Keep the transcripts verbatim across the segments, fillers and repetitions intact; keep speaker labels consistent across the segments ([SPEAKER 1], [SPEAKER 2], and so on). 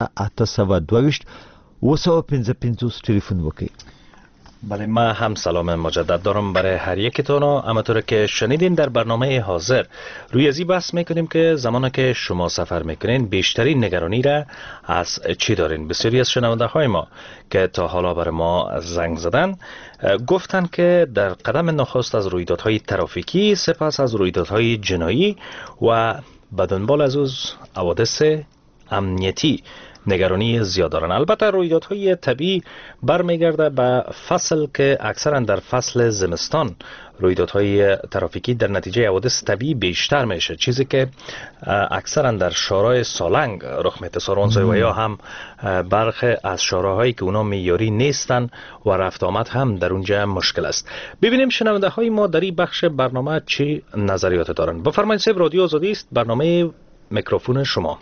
[SPEAKER 1] اته سوه دویشت و سوه پنځه پنځوس تلیفون وکړئ.
[SPEAKER 2] بله، ما هم سلام مجدد دارم برای هر یکتون. همونطور که شنیدین در برنامه حاضر روی ازی بحث میکنیم که زمانی که شما سفر میکنین بیشترین نگرانی را از چی دارین. بسیاری از شنونده های ما که تا حالا برای ما زنگ زدن گفتن که در قدم نخست از رویدادهای ترافیکی، سپس از رویدادهای جنایی و به دنبال از اوز حوادث امنیتی نگرانی زیاد دارن. البته رویدادهای طبیعی برمیگرده به فصل که اکثرا در فصل زمستان رویدادهای ترافیکی در نتیجه حوادث طبیعی بیشتر میشه، چیزی که اکثرا در شهرهای سالنگ رخ میده. سارونزای و یا هم برخی از شهرهایی که اونا معیاری نیستن و رفت آمد هم در اونجا مشکل است. ببینیم شنونده های ما در این بخش برنامه چی نظریات دارن. بفرمایید صاحب، رادیو آزادی است، برنامه میکروفون شما.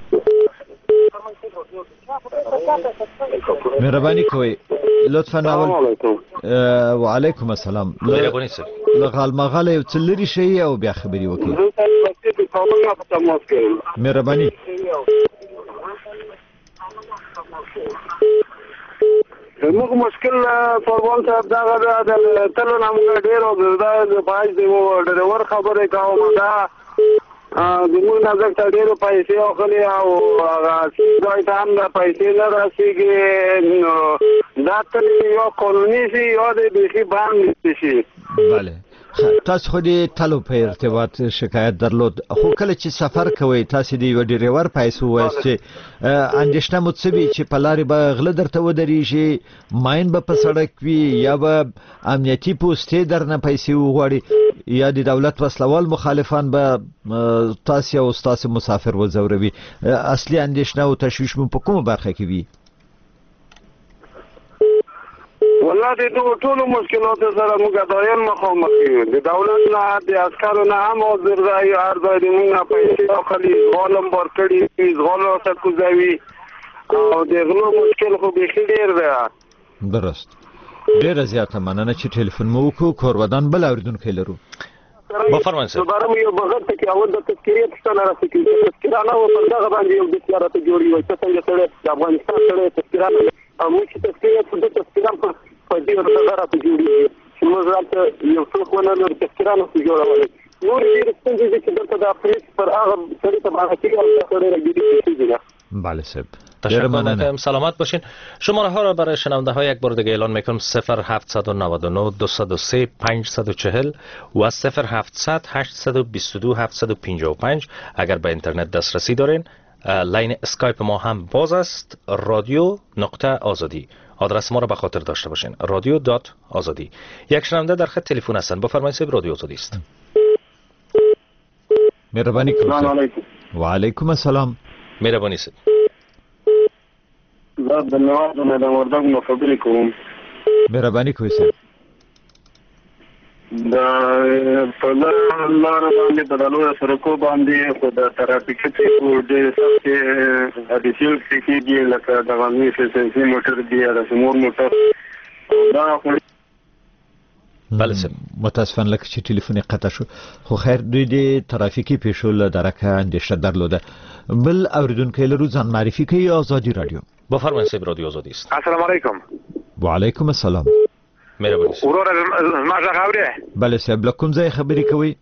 [SPEAKER 1] مهربانی کوي لطفا اول و علیکم السلام.
[SPEAKER 2] مهربانی سر
[SPEAKER 1] لغال مغاله یو څلری شي او بیا خبري وکړي. مهربانی.
[SPEAKER 3] موږ مشکل پروان صاحب دا د تلو نامو ډیرو د باج دی و ډرایور خبره کوم دا د موږ نظر ته ډیرو پیسې اخلي او هغه ځای ته هم د پیسې نه رسیږي. نو دا تل یو قانوني شي یا د بیخي باندې شي.
[SPEAKER 1] بله، تاسو خو دې تلو په ارتباط شکایت درلود، خو کله چې سفر کوئ تاسو د یو ډرایور پیسې وایست چې اندېښنه مو څه وي چې په لارې به غله درته ودرېږي، ماین به په سړک وي یا به امنیتي پوستې درنه پیسې وغواړي یا د دولت وسلوال مخالفان به تاسو او تاسو مسافر وځوروي. اصلي اندېښنه او تشویش مو په کومه برخه کې وي؟
[SPEAKER 3] والله د ټولو مشکلاتو سره موږ دایم مخامخ یو. د دولت نه د عسکرو نه هم حاضر دی، هر ځای د موږ پیسې اخلي، غالم بار کړي، غال راته کوزوي او د غلو مشکل خو بیخي ډېر دی.
[SPEAKER 1] درست. ډېره زیاته مننه چې ټلیفون مو وکړو. کورودان بل اورېدونکی لرو.
[SPEAKER 2] بفرمایئ صاحب.
[SPEAKER 3] برم یو بغیر ته کې اول د تذکیرې پوښتنه راڅخه کېږي. تذکیره نه و پر دغه باندې یو بسیار ته جوړي وي چې څنګه سره د افغانستان سره تذکیره او موږ چې تذکیره په دغه تذکیره په په دې ورته راته جوړي چې موږ راته یو څوک ونه لري تذکیره نه جوړولای. نور دې څنګه چې دلته د افریقا پر هغه سره ته باندې کې او سره راګیږي.
[SPEAKER 1] بله صاحب،
[SPEAKER 2] تشکر میکنم. سلامت باشین. شماره ها را برای شنونده ها یک بار دیگه اعلان میکنم: صفر هفتصد و نود و نه دویست و سه پانصد و چهل و صفر هفتصد هشتصد و بیست و دو هفتصد و پنجاه و پنج. اگر به اینترنت دسترسی دارین لاین اسکایپ ما هم باز است، رادیو نقطه آزادی. آدرس ما را به خاطر داشته باشین: رادیو دات آزادی. یک شنونده در خط تلفن هستن. بفرمایید صاحب، رادیو آزادی است.
[SPEAKER 1] مهربانی کنید. و علیکم السلام.
[SPEAKER 2] مهربانی صاحب.
[SPEAKER 3] زه د نواز نه د وردګ نو خبرې کوم.
[SPEAKER 1] مهرباني کوئ صاحب.
[SPEAKER 3] دا په لار باندې په دلو سرکو باندې خو د ترافیکي څخه ډېر سخت اډیشنل کیږي، لکه د غنی سنسي موټر دی یا د سمور موټر دا خو.
[SPEAKER 1] بله صاحب، متاسفانه لکه چې ټلیفون قطع شو، خو خیر دوی د ترافیکي پیښو له درکه اندېښنه درلوده. بل اوریدونکی لرو، ځان معرفي کوي. آزادی رادیو.
[SPEAKER 2] بفرمایید صاحب، رادیو آزادی است.
[SPEAKER 3] السلام علیکم.
[SPEAKER 1] و علیکم السلام.
[SPEAKER 2] مهرباني.
[SPEAKER 3] ورور ما څنګه خبره؟
[SPEAKER 1] بله صاحب، له کوم ځای خبرې کوئ؟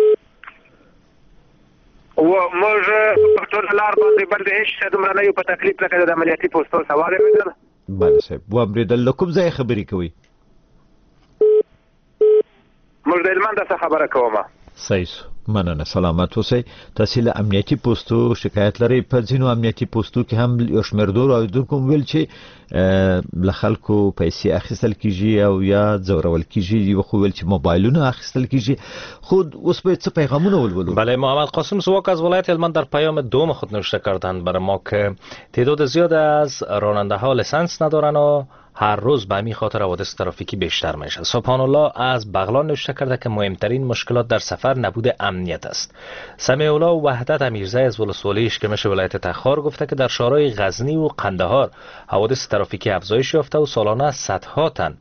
[SPEAKER 3] و موږ په ټول لار باندې باندې هیڅ دومره نه یو په تکلیف لکه د عملیاتي پوسټو سوال وکړل.
[SPEAKER 1] بله صاحب، و امریدل له کوم ځای خبرې کوئ؟
[SPEAKER 3] موږ د هلمند څخه خبره کوم.
[SPEAKER 1] صحیح، مننه. سلامت اوسئ. تاسو له امنیتي پوسټو شکایت لرئ. په ځینو امنیتي پوسټو کې هم یو شمېر دور اوریدونکو ویل چې له خلکو پیسې اخیستل کیږي او یا ځورول کیږي، یو خو ویل چې موبایلونه اخیستل کیږي. خود اوس باید څه پیغامونه ولولو؟
[SPEAKER 2] بله، محمد قاسم سواک از ولایت هلمند در پیام دوم خود نوشته کردند برای ما که تعداد زیاد از راننده ها لیسانس ندارن و هر روز به همین خاطر حوادث ترافیکی بیشتر میشه. سبحان الله از بغلان نوشته کرده که مهمترین مشکلات در سفر نبود امنیت است. سمیع الله وحدت امیرزی از ولسوالی اشکمش ولایت تخار گفته که در شهرهای غزنی و قندهار حوادث ترافیکی افزایش یافته و سالانه صدها تن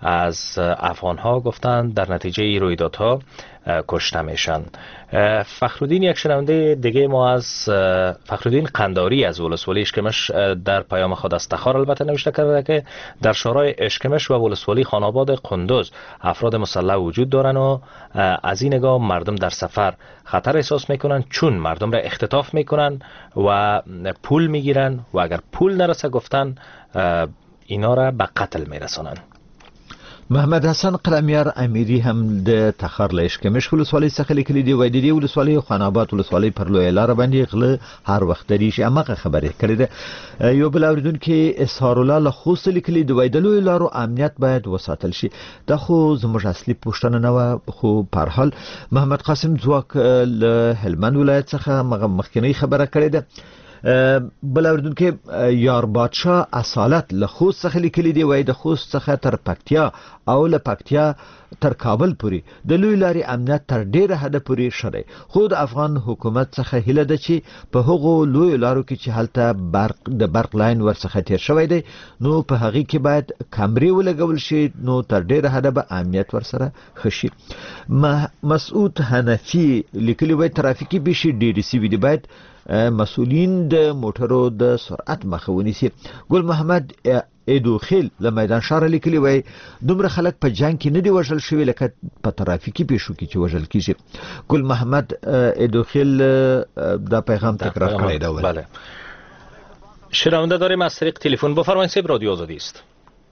[SPEAKER 2] از افغان ها گفتند در نتیجه رویدادها کشته میشن. فخرالدین یک شنونده دیگه ما از فخرالدین قنداری از ولسوالی اشکمش در پیام خود از تخار البته نوشته کرده که در شورای اشکمش و ولسوالی خاناباد قندوز افراد مسلح وجود دارن و از این نگاه مردم در سفر خطر احساس میکنن چون مردم را اختطاف میکنن و پول میگیرن و اگر پول نرسه گفتن اینا را به قتل میرسانن.
[SPEAKER 1] محمد حسن قلمیار امیری هم د تخار له اشکمش ولسوالۍ څخه لیکلي دی وایي د دې ولسوالۍ خاناباد ولسوالۍ پر لویه لاره باندې غله هر وخت دریږي. همغه خبرې کړې ده. یو بل اوریدونکي اسحار الله له خوست لیکلي دی وایي د لویو لارو امنیت باید وساتل شي. دا خو زموږ اصلي پوښتنه نه وه، خو په هر حال محمد قاسم ځواک له هلمند ولایت څخه مخکنۍ خبره کړې ده. بل اوریدونکي یار بادشاه اصالت له خوست څخه لیکلي دی وایي د خوست څخه تر پکتیا او له پکتیا تر کابل پورې د لوی لارې امنیت تر ډیره حده پورې شری، خو د افغان حکومت څخه هیله ده چې په هغو لوی لارو کې چې هلته برق د برق لاین ورڅخه تیر شوی دی نو په هغې کې باید کمرې ولګول شي نو تر ډیره حده به امنیت ورسره ښه شي. مسعود حنفي لیکلي وایي ترافیکي پیښې ډیرې سوي دي، باید مسؤلین د موټرو د سرعت مخه ونیسي. ګل محمد ایدوخیل له میدان شهر لیکلي وایي دومره خلک په جنګ کې نه دي وژل شوي لکه په ترافیکي پیښو کې چې وژل کیږي. ګل محمد ایدوخیل دا پیغام تکرار کړی دی.
[SPEAKER 2] بله شنونده داریم از طریق تلفن. بفرمایید صاحب، رادیو آزادی است.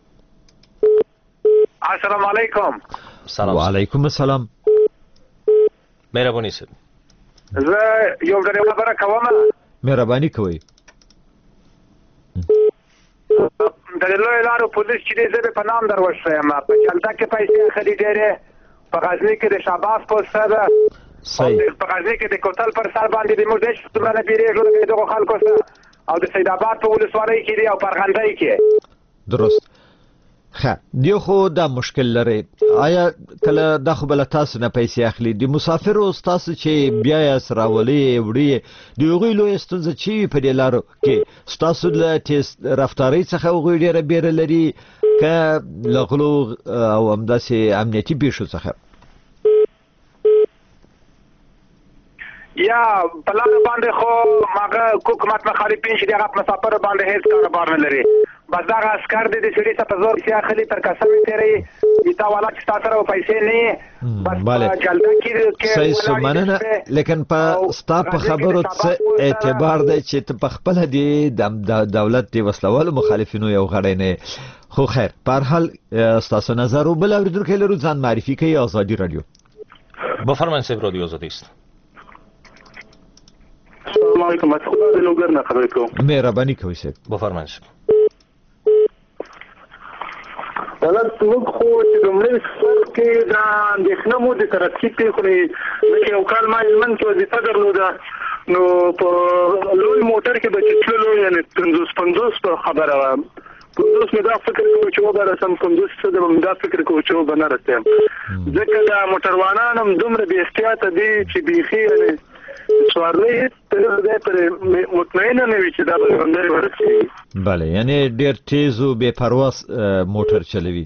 [SPEAKER 3] السلام علیکم.
[SPEAKER 2] سلام.
[SPEAKER 1] و علیکم السلام.
[SPEAKER 2] مهربانی صاحب.
[SPEAKER 3] زه یو ډېر خبره کوم.
[SPEAKER 1] مهرباني کوئ.
[SPEAKER 3] د لوی لارو پولیس چې دې زه په نام دروښته یم په جلده کې پیسې اخلي ډېرې، په غزني کې د شهباز پوسته ده، په غزني کې د کوتل پر سر باندې د موږ هېڅ دومره نه بیرېږو لکه د دغو خلکو سره، او د سید آباد په ولسوالۍ کې دي او په ارغندۍ کې.
[SPEAKER 1] درست. ښه دیو خو دا مشکل لري. آیا کله دا خو بله تاسو نه پیسې اخلي د مسافرو ستاسو چې بیا یې راولي وړي د هغوی لویه ستونزه چې وي په دې لارو کې ستاسو له تیز رفتارۍ څخه هغوی ډېره بیره لري که له غلو او همداسې امنیتي پیښو څخه؟
[SPEAKER 3] یا په لاره باندې خو هغه حکومت مخالفین چې د هغه په مسافرو باندې هېڅ کاروبار نه لري، بس دغه عسکر دی د سړي څخه په زور پیسې اخلي تر قسم یې تېروي دا والا چې ستا سره پیسې نه وي بس په جلده کې
[SPEAKER 1] صحیح سو مننه. لیکن په ستا په خبرو څه اعتبار دی چې ته په خپله د دولت د وسلوالو مخالفینو یو غړی نه. خو خیر په هر حال ستاسو نظر و. بل اورېدونکی لرو ځان معرفي کوي. آزادی رادیو.
[SPEAKER 2] بفرمایید صاحب، رادیو آزادی است.
[SPEAKER 3] السلام علیکم. مسعود د لوګر نه خبرې کوم.
[SPEAKER 1] مهرباني کوئ صاحب.
[SPEAKER 2] بفرمایید.
[SPEAKER 3] دلته موږ خو چې لومړی سفر کې دا اندېښنه مو د ترافیکي پیښو نه لکه یو کال ما هلمند کې وظیفه درلوده نو په لوی موټر کې به چې تللو یعنې پنځوس پنځوس په خبره وه پنځوس مې دا فکر کوو چې وبه رسم پنځوس څه ده مې دا فکر کوو چې وبه نه رسیم ځکه دا موټروانان هم دومره بې احتیاطه دي چې بیخي یعنې سوارلۍ هېڅ پرې مطمئنه نه وي چې دا به ژوندی ورسېږي.
[SPEAKER 1] بله یعنې ډېر تیز و بې پروا موټر چلوي.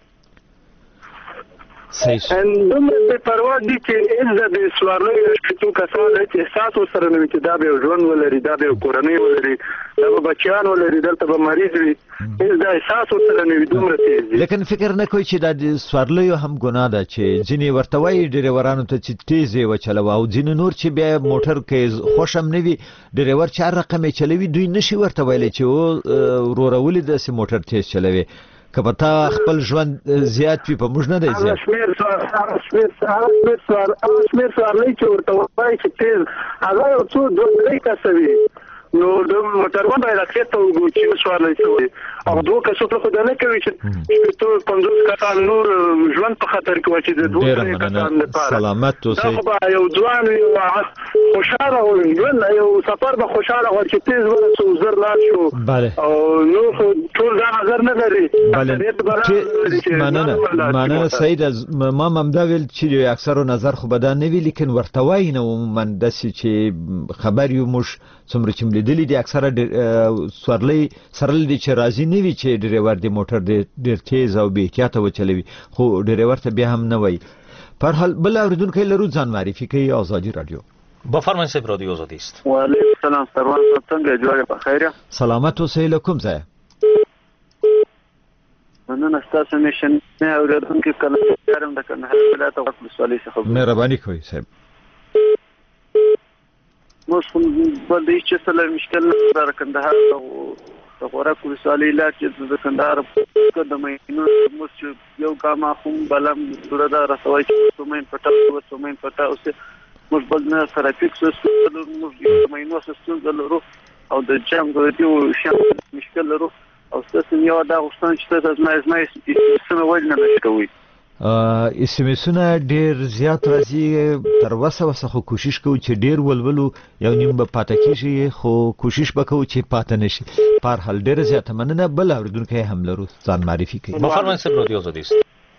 [SPEAKER 3] دومره بې پروا دي چې هېڅ د سوارلیو شپېتو کسانو هېڅ احساس ورسره نه وي چې دا به یو ژوند ولري، دا به یو کورنۍ ولري، دا به بچیان ولري، دلته به مریض وي، هېڅ دا احساس ورسره نه وي. دومره تیز دي.
[SPEAKER 1] لیکن فکر نه کوئ چې دا د سوارلیو هم ګناه ده چې ځینې ورته وایي ډریورانو ته چې تیز یې وچلوه او ځینې نور چې بیا موټر کې خوښ هم نه وي ډریور چې هر رقم یې چلوي دوی نشي ورته ویلی چې وروره ولې داسې موټر تیز چلوي که په تا خپل ژوند زیات وي په موږ نه دی زیات.
[SPEAKER 3] هغه شمېر سوارلۍ چې ورته وایي چې تیز هغه یو څو دوه درې کسه وي نو د موټروان باید اخرت ته وګورو چې سوارلۍ څه وایي او دوه کسو ته خو دا نه کوي چې شپېتو پنځوس کسان نور ژوند په خطر کې واچي د دوه درې کسانو لپاره
[SPEAKER 1] سلامت اوسئ.
[SPEAKER 3] دا خو به یو ځوان وي خوشحاله ژوند یو سفر به خوشحاله وي چې تیز ورسو زر لاړ شو او نور خو ټول دا نظر نه لري.
[SPEAKER 1] مننه مننه سعید از ما همدا ویل چې اکثرو نظر خو به دا نه وي لیکن ورته وایي نه عموما داسې چې خبر یو موږ څومره چې لیدلې دي اکثره سورلۍ سرل دي چې راځي نه وي چې ډرایور دی موټر ډیر تیز او بې احتیاطه وچلوي خو ډرایور ته بیا هم نه وایي. په هر حال بل اوریدونکی لرو ځان معرفي کوي. آزادی رادیو.
[SPEAKER 2] بفرمایئ صاحب رادیو آزادی است.
[SPEAKER 3] وعلیکم السلام سروان صاحب څنګه جوړه په خیره؟
[SPEAKER 1] سلامت اوسئ. له کوم ځای؟
[SPEAKER 3] مننه ستاسو میشن نه اوریدونکو کله کارم د کندهار ولایت او ولسوالۍ څخه.
[SPEAKER 1] مهرباني کوئ صاحب.
[SPEAKER 3] موږ په دې چې سره مشکل در کندهار او د خوراک ولسوالۍ لا چې د کندهار په دمه نو موږ یو کاما هم بلم دردا رسوي چې کومین پټه او کومین پټه اوس موږ بل نه ترافیک سیستم موږ مینو سیستم لرو او د جام غوډیو شام مشکل لرو او ستاسو یو دا غوښتنه چې تاسو ما زما سمه وایي نه شکوي.
[SPEAKER 1] اس ام اسونه ډیر زیات راځي تر وسه وسه خو کوشش کوو چې ډیر ولولو یو نیم به پاتې کیږي خو کوشش وکړو چې پاتې نشي. په هر حال ډیر زیات مننه. بل اوریدونکو هم لرو ځان معرفي کوي.
[SPEAKER 2] بفرمایئ صاحب رادیو آزادی است.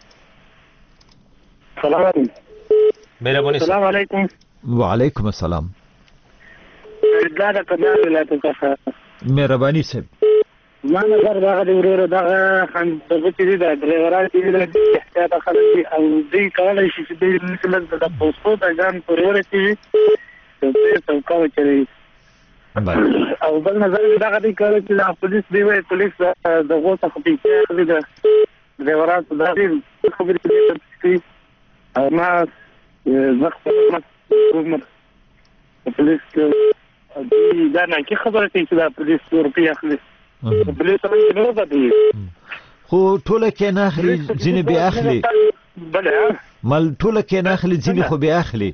[SPEAKER 3] سلام علیکم.
[SPEAKER 2] مهرباني.
[SPEAKER 3] السلام علیکم.
[SPEAKER 1] وعلیکم السلام.
[SPEAKER 3] دا د کندهار ولایت څخه.
[SPEAKER 1] مهرباني صاحب.
[SPEAKER 3] ما نظر دا د ورور دا هم څه چې دا ډرایوران چې د احتیاط خلک او دوی کولای شي چې د مثلا د پاسپورت اجان پرور چې څه څه کوي چې او بل نظر دا غوډي کوي چې د پولیس دی وای پولیس د غوښه خپې د ډرایوران د دې خبرې کوي او ما وخت ما پولیس دا نه کی خبره کوي چې دا پولیس ورپی اخلي
[SPEAKER 1] خو ټوله کې نه اخلي ځینې بیا اخلي.
[SPEAKER 3] بله
[SPEAKER 1] مل ټوله کې نه اخلي ځینې خو بیا اخلي.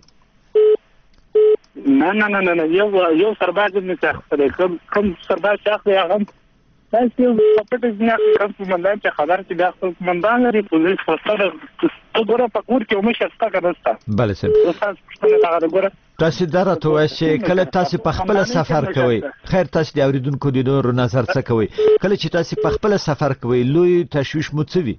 [SPEAKER 3] نه نه نه نه یو یو سرباز نه اخلي کوم کوم سرباز اخلي هغه تاسو په پټ ځنه کوم کومندان چې خبر چې د خپل کومندان لري پولیس فسره وګوره په کور کې ومه شستا کړستا.
[SPEAKER 1] بله صاحب تاسو درته وایي چې کله تاسو په خپل سفر کوئ خیر تاسو د اوریدونکو د نور نظر څه کوي کله چې تاسو په خپل سفر کوئ لوی تشویش مو څه وي؟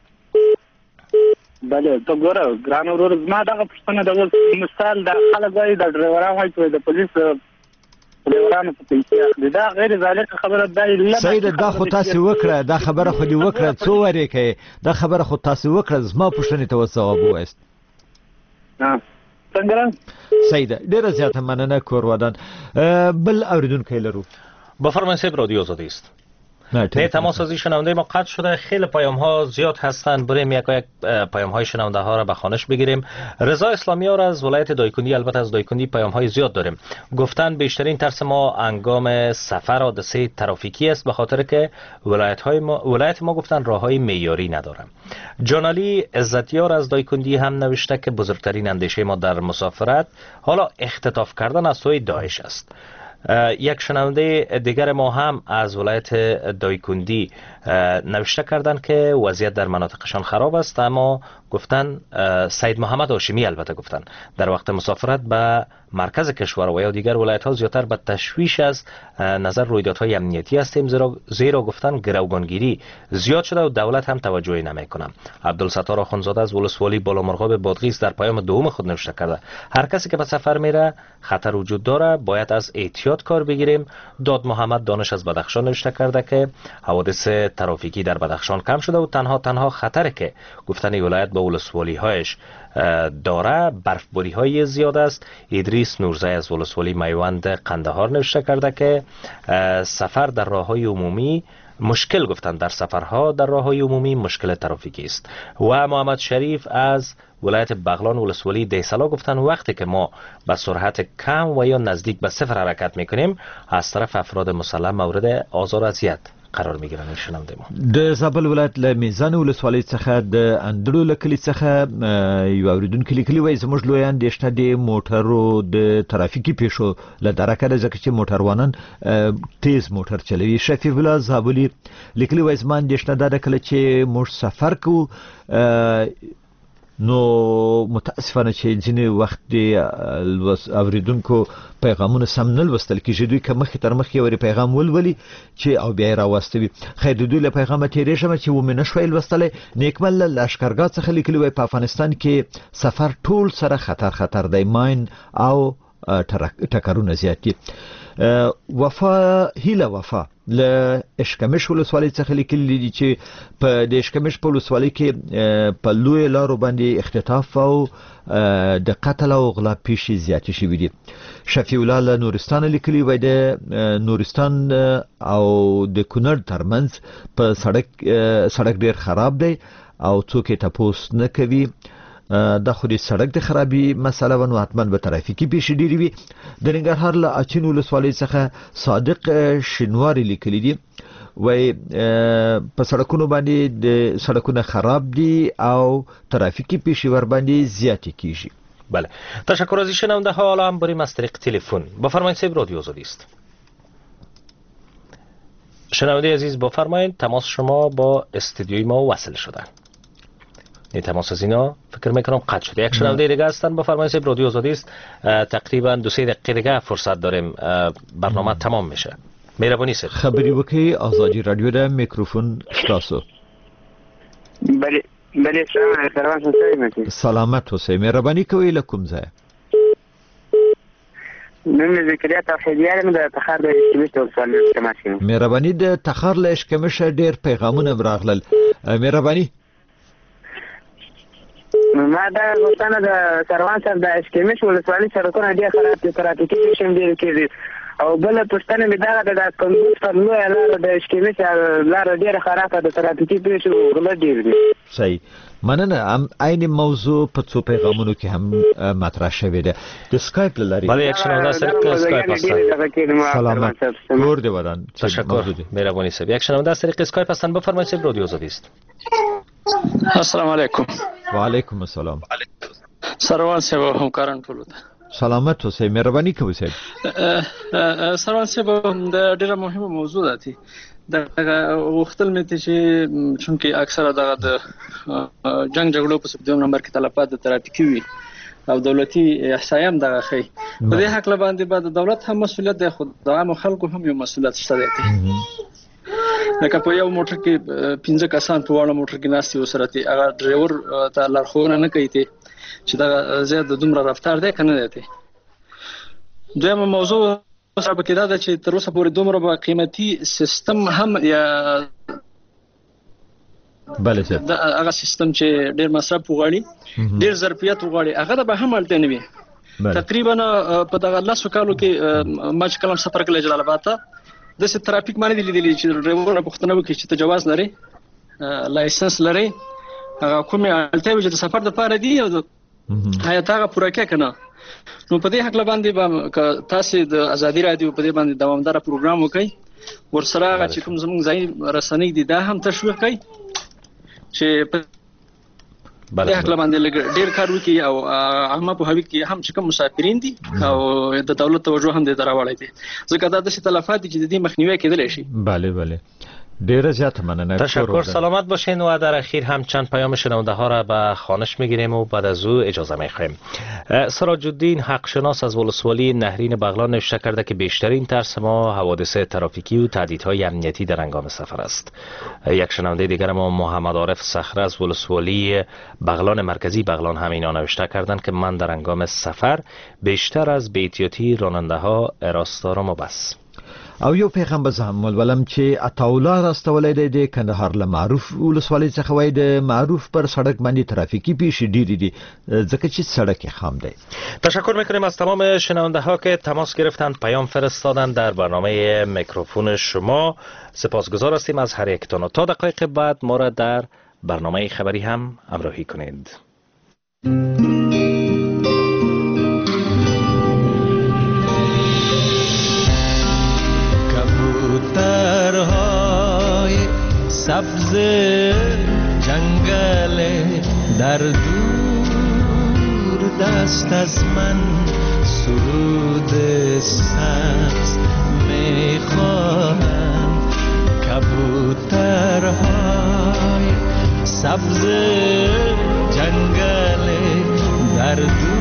[SPEAKER 3] بله ته ګوره ګران ورور زما دغه پوښتنه د مثال د خلک وایي د ډرایوران وایي چې د پولیس ډرایورانو په پیسې اخلي دا غیر ذالک خبره دی.
[SPEAKER 1] سید دا خو تاسو وکړه دا خبره خو دې وکړه څو وری کوي دا خبره خو تاسو وکړه زما پوښتنې ته وځواب وایست.
[SPEAKER 3] ها څنګه
[SPEAKER 1] سید ډیره زیاته مننه کور ودان. بل اوریدونکو لرو.
[SPEAKER 2] بفرمایید صاحب رادیو آزادی است. نه تماس از شنونده ما قطع شده. خیلی پیام ها زیاد هستند. بریم یک یک پیام های شنونده ها را به خوانش بگیریم. رضا اسلامیار از ولایت دایکندی، البته از دایکندی پیام های زیاد داریم. گفتن بیشترین ترس ما انگام سفر حادثه ترافیکی است به خاطر که ولایت های ما ولایت ما گفتن راههای معیاری نداره. جانالی عزتیار از دایکندی هم نوشته که بزرگترین اندیشه ما در مسافرت حالا اختطاف کردن از سوی داعش است. یک شنونده دیگر ما هم از ولایت دایکندی نوشته کردند که وضعیت در مناطقشان خراب است، اما گفتن سید محمد هاشمی البته گفتن در وقت مسافرت به مرکز کشور و یا دیگر ولایت ها زیادتر به تشویش از نظر رویدادهای امنیتی هستیم، زیرا زیرا گفتن گروگانگیری زیاد شده و دولت هم توجهی نمیکنه. عبدالستار آخوندزاده از ولسوالی بالامرغاب بادغیس در پیام دوم خود نوشته کرده هر کسی که به سفر میره خطر وجود داره، باید از احتیاط کار بگیریم. داد محمد دانش از بدخشان نوشته کرده که حوادث ترافیکی در بدخشان کم شده و تنها تنها خطری که گفتن ولایت به ولسوالی هایش داره برفباری های زیاد است. ادریس نورزی از ولسوالی میوند قندهار نوشته کرده که سفر در راههای عمومی مشکل گفتن در سفرها در راههای عمومی مشکل ترافیکی است. و محمد شریف از ولایت بغلان ولسوالی دیسلا گفتن وقتی که ما به سرعت کم و یا نزدیک به صفر حرکت میکنیم از طرف افراد مسلح مورد آزار و اذیت قرار میگیرن. شنونده ما
[SPEAKER 1] د زابل ولایت له میزان ولسوالۍ څخه د اندړو لکلي څخه یو اوریدونکو لیکلي وایي زموږ لویان د شته د موټرو د ترافیکي پیښو له درکه د ځکه چې موټروانان تیز موټر چلوي. شفیع الله زابلی لیکلي وایي زما د شته د کله چې موږ سفر کوو نو متاسفانه چې ځینې وخت د اوریدونکو پیغامونه سم نه لوستل کېږي، دوی که مخکې تر مخکې یو پیغام ولولي چې او بیا یې راواستوي. خیر د دوی له پیغامه تېرېږم چې ومې نه شوی لوستلی. نیکمل له لښکرګاه څخه لیکلي وایي په افغانستان کې سفر ټول سره خطر خطر دی، ماین او ټکرونه زیات دي. وفا هیله وفا له اشکمش ولسوالۍ څخه لیکلي دي چې په د اشکمش په ولسوالۍ کې په لوی لارو باندې اختطاف او د قتل او غلا پیښې زیاتې شوې دي. شفیع الله له نورستان لیکلي وای د نورستان او د کونړ ترمنځ په سړک سړک ډیر خراب دی او څوک یې تپوس نه کوي. دا خو د سړک د خرابي مسله ونه حتما به ترافیکي پیښې ډېرې وي. د ننګرهار له اچین ولسوالۍ څخه صادق شینواري لیکلي دي وای په سړکونو باندې د سړکونه خراب دي او ترافیکی پیښې ور باندې زیاتې کیږي.
[SPEAKER 2] بله، تشکر از شنونده ها. حالا هم بریم از طریق تلفن. بفرمایید صاحب، رادیو آزادی است. شنونده عزیز بفرمایید، تماس شما با استودیوی ما وصل شده. این تماس از اینا فکر میکنم قطع شده. یک شنونده دیگه هستن. بفرمایید صاحب، رادیو آزادی است. تقریبا دو سه دقیقه دیگه فرصت داریم، برنامه تمام میشه. مهربانی صاحب
[SPEAKER 1] خبری وکي. آزادی رادیو د میکروفون تاسو.
[SPEAKER 4] بله بله سلام علیکم.
[SPEAKER 1] سلامت اوسئ. مهرباني کوئ له کوم ځای؟
[SPEAKER 4] نن ذکریا توحیدیه د تخار د اشکمش ولسوالۍ تماس کوم.
[SPEAKER 1] مهرباني د تخار له اشکمش ډیر پیغامونه راغلل. مهرباني
[SPEAKER 4] ما دا غوښتنه د سروان صاحب د اشکمش ولسوالۍ سړکونه ډیر خراب دي، ترافیکي پیښې ډیر کېږي. او بل پښتنه می دا د کندوز پر لوی لار د اشکمش لار ډیره خرابه ده، ترافیکي پیښې غلا ډیر دي.
[SPEAKER 1] صحیح، مننه. هم عین موضوع په څو پیغامونو کې هم مطرح شوې ده. د اسکایپ لاري
[SPEAKER 2] بله یک شنونده سره اسکایپ هستن.
[SPEAKER 1] سلامت نور دی ودان.
[SPEAKER 2] تشکر مهربانی صاحب. یک شنونده سره اسکایپ هستن. بفرمایید صاحب، رادیو آزادی است.
[SPEAKER 5] السلام علیکم.
[SPEAKER 1] و علیکم السلام.
[SPEAKER 5] سروان صاحب همکاران ټول ده.
[SPEAKER 1] سلامت اوسئ. مهرباني کوئ صاحب.
[SPEAKER 5] سروان صاحب د ډیره مهمه موضوع ده تی د وختل مته چې چونکه اکثره دغه د جنگ جګړو په سبب نمبر کې تلفات د ترافیکي وي او دولتي احصایه هم دغه خي. په دې حق باندې بعد دولت هم مسؤلیت دی، خو د عام خلکو هم یو مسؤلیت شته دی. لکه په یو موټر کې پنځه کسان په وړه موټر کې ناستي وسرتي، هغه ډرایور ته لارښوونه نه کوي ته چې دا زیات د دومره رفتار دی کنه دی. دویمه موضوع صاحب کې دا ده چې تر اوسه پورې دومره با قیمتي سیستم هم یا
[SPEAKER 1] بله صاحب
[SPEAKER 5] دا هغه سیستم چې ډیر مصرف وغواړي، ډیر ظرفیت وغواړي، هغه به هم اړتیا نه وي. تقریبا په دغه لاسو کالو کې ما چې کلم سفر کړی جلال آباد ته، د سې ترافیک باندې لیدلی چې ډرایورونه پوښتنه وکړي چې تجاوز لري، لایسنس لري، هغه کومه اړتیا چې د سفر لپاره دی او هغه تا پوره کې کنه. نو په دې حق باندې به تاسو د ازادي رادیو په دې باندې دوامدار پروګرام وکړي، ورسره هغه چې کوم زموږ ځای رسنۍ دي دا هم تشویق کړي چې په دې حق باندې ډیر کار وکړي او عامه په هوی کې هم چې کوم مسافرین دي او د دولت توجه هم دې دراوړی دي، ځکه دا د تلفات چې د دې مخنیوي کېدلی شي.
[SPEAKER 1] بله بله ډیره زیاته مننه.
[SPEAKER 2] تشکر. سلامت باشین. و در اخیر هم چند پیام شنونده ها را به خوانش میگیریم و بعد از او اجازه میخوایم. سراج الدین حق شناس از ولسوالی نهرین بغلان نوشته کرده که بیشترین ترس ما حوادث ترافیکی و تهدیدهای امنیتی در هنگام سفر است. یک شنونده دیگر ما محمد عارف صخره از ولسوالی بغلان مرکزی بغلان همینا نوشته کردند که من در هنگام سفر بیشتر از بی‌احتیاطی راننده ها راستارم و بس.
[SPEAKER 1] او یو پیغام به زهم ولم چې عطاولا راستولای دی د کندهار له معروف ولسوالۍ څخه وای د معروف پر سړک باندې ترافیکی پیښې ډېرې دي ځکه چې سړک خام دی.
[SPEAKER 2] تشکر میکنیم از تمام شنونده ها که تماس گرفتند، پیام فرستادند در برنامه میکروفون شما. سپاسگزار هستیم از هر یکتان. تا دقایق بعد ما را در برنامه خبری هم همراهی کنید.
[SPEAKER 6] کبوترهای سبز جنگل در دور دست از من سرود سبز میخواهند. کبوترهای سبز جنگل در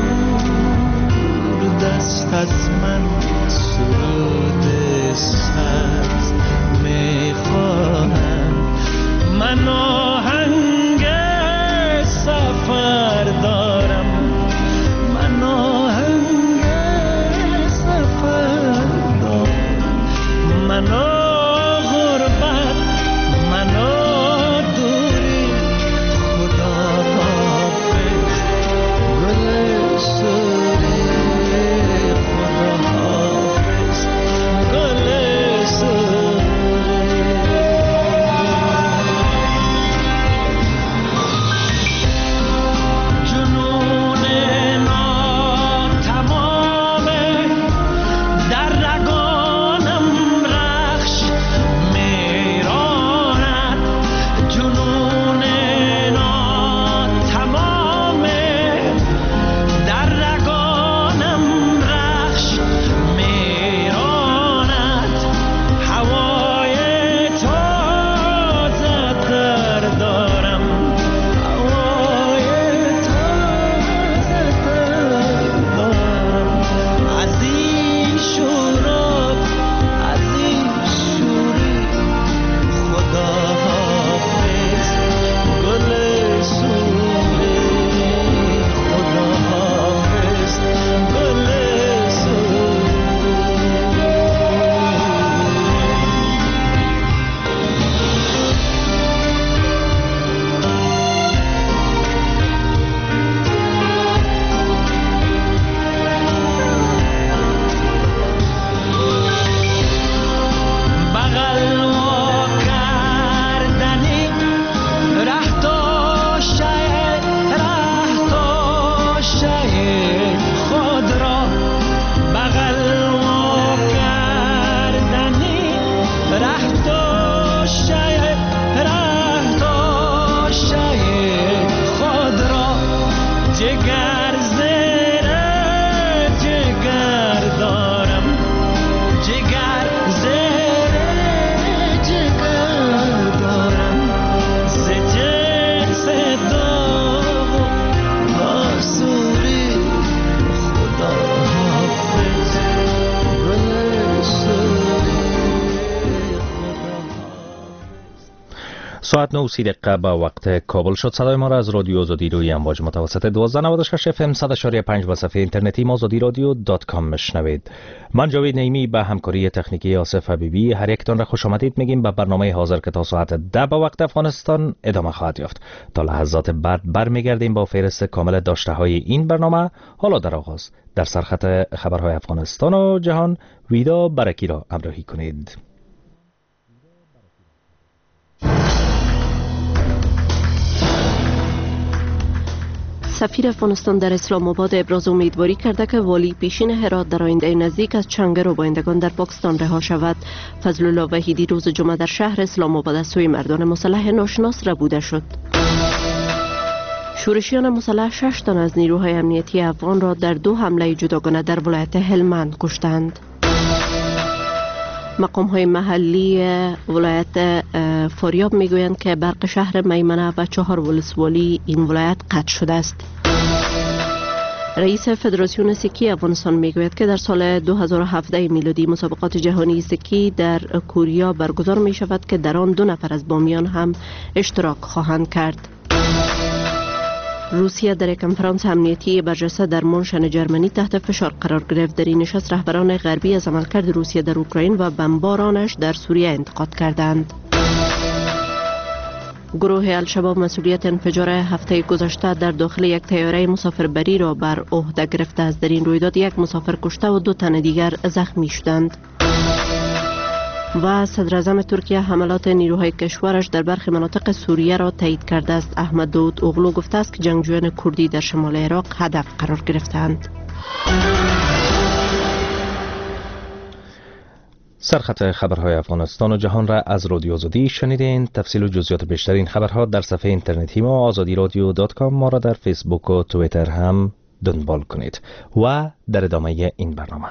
[SPEAKER 6] دور دست از من سرود سبز میخواهم. من آهنگ سفر دارم، من آهنگ
[SPEAKER 2] ساعت نه و سی دقیقه به وقت کابل شد. صدای ما را از رادیو آزادی روی امواج متوسط دوازده نود و شش اف ام صد و پنج و صفحه اینترنتی ما آزادی رادیو دات کام میشنوید. من جاوید نعیمی به همکاری تکنیکی آصف حبیبی هر یکتان را خوش آمدید میگیم به برنامه حاضر که تا ساعت ده به وقت افغانستان ادامه خواهد یافت. تا لحظات بعد برمیگردیم با فهرست کامل داشته های این برنامه. حالا در آغاز در سرخط خبرهای افغانستان و جهان ویدا برکی را همراهی کنید.
[SPEAKER 7] سفیر افغانستان در اسلام آباد ابراز امیدواری کرده که والی پیشین هرات در آینده نزدیک از چنگ روبایندگان در پاکستان رها شود. فضل الله وحیدی روز جمعه در شهر اسلام آباد از سوی مردان مسلح ناشناس ربوده شد. شورشیان مسلح شش تن از نیروهای امنیتی افغان را در دو حمله جداگانه در ولایت هلمند کشتند. مقام های محلی ولایت فاریاب میگویند که برق شهر میمنه و چهار ولسوالی این ولایت قطع شده است. رئیس فدراسیون سکی افغانستان میگوید که در سال دو هزار و هفده میلادی مسابقات جهانی سکی در کوریا برگزار می شود که در آن دو نفر از بامیان هم اشتراک خواهند کرد. روسیه در یک کنفرانس امنیتی برجسته در مونشن جرمنی تحت فشار قرار گرفت. در این نشست رهبران غربی از عملکرد روسیه در اوکراین و بمبارانش در سوریه انتقاد کردند. گروه الشباب مسئولیت انفجار هفته گذشته در داخل یک طیاره مسافربری را بر عهده گرفته است. در این رویداد یک مسافر کشته و دو تن دیگر زخمی شدند. و صدر اعظم ترکیه حملات نیروهای کشورش در برخی مناطق سوریه را تایید کرده است. احمد داود اوغلو گفته است که جنگجویان کردی در شمال عراق هدف قرار گرفتند.
[SPEAKER 2] سرخط خبرهای افغانستان و جهان را از رادیو آزادی شنیدین. تفصیل و جزئیات بیشتر این خبرها در صفحه اینترنتی ما آزادی رادیو دات کام. ما را در فیسبوک و توییتر هم دنبال کنید. و در ادامه این برنامه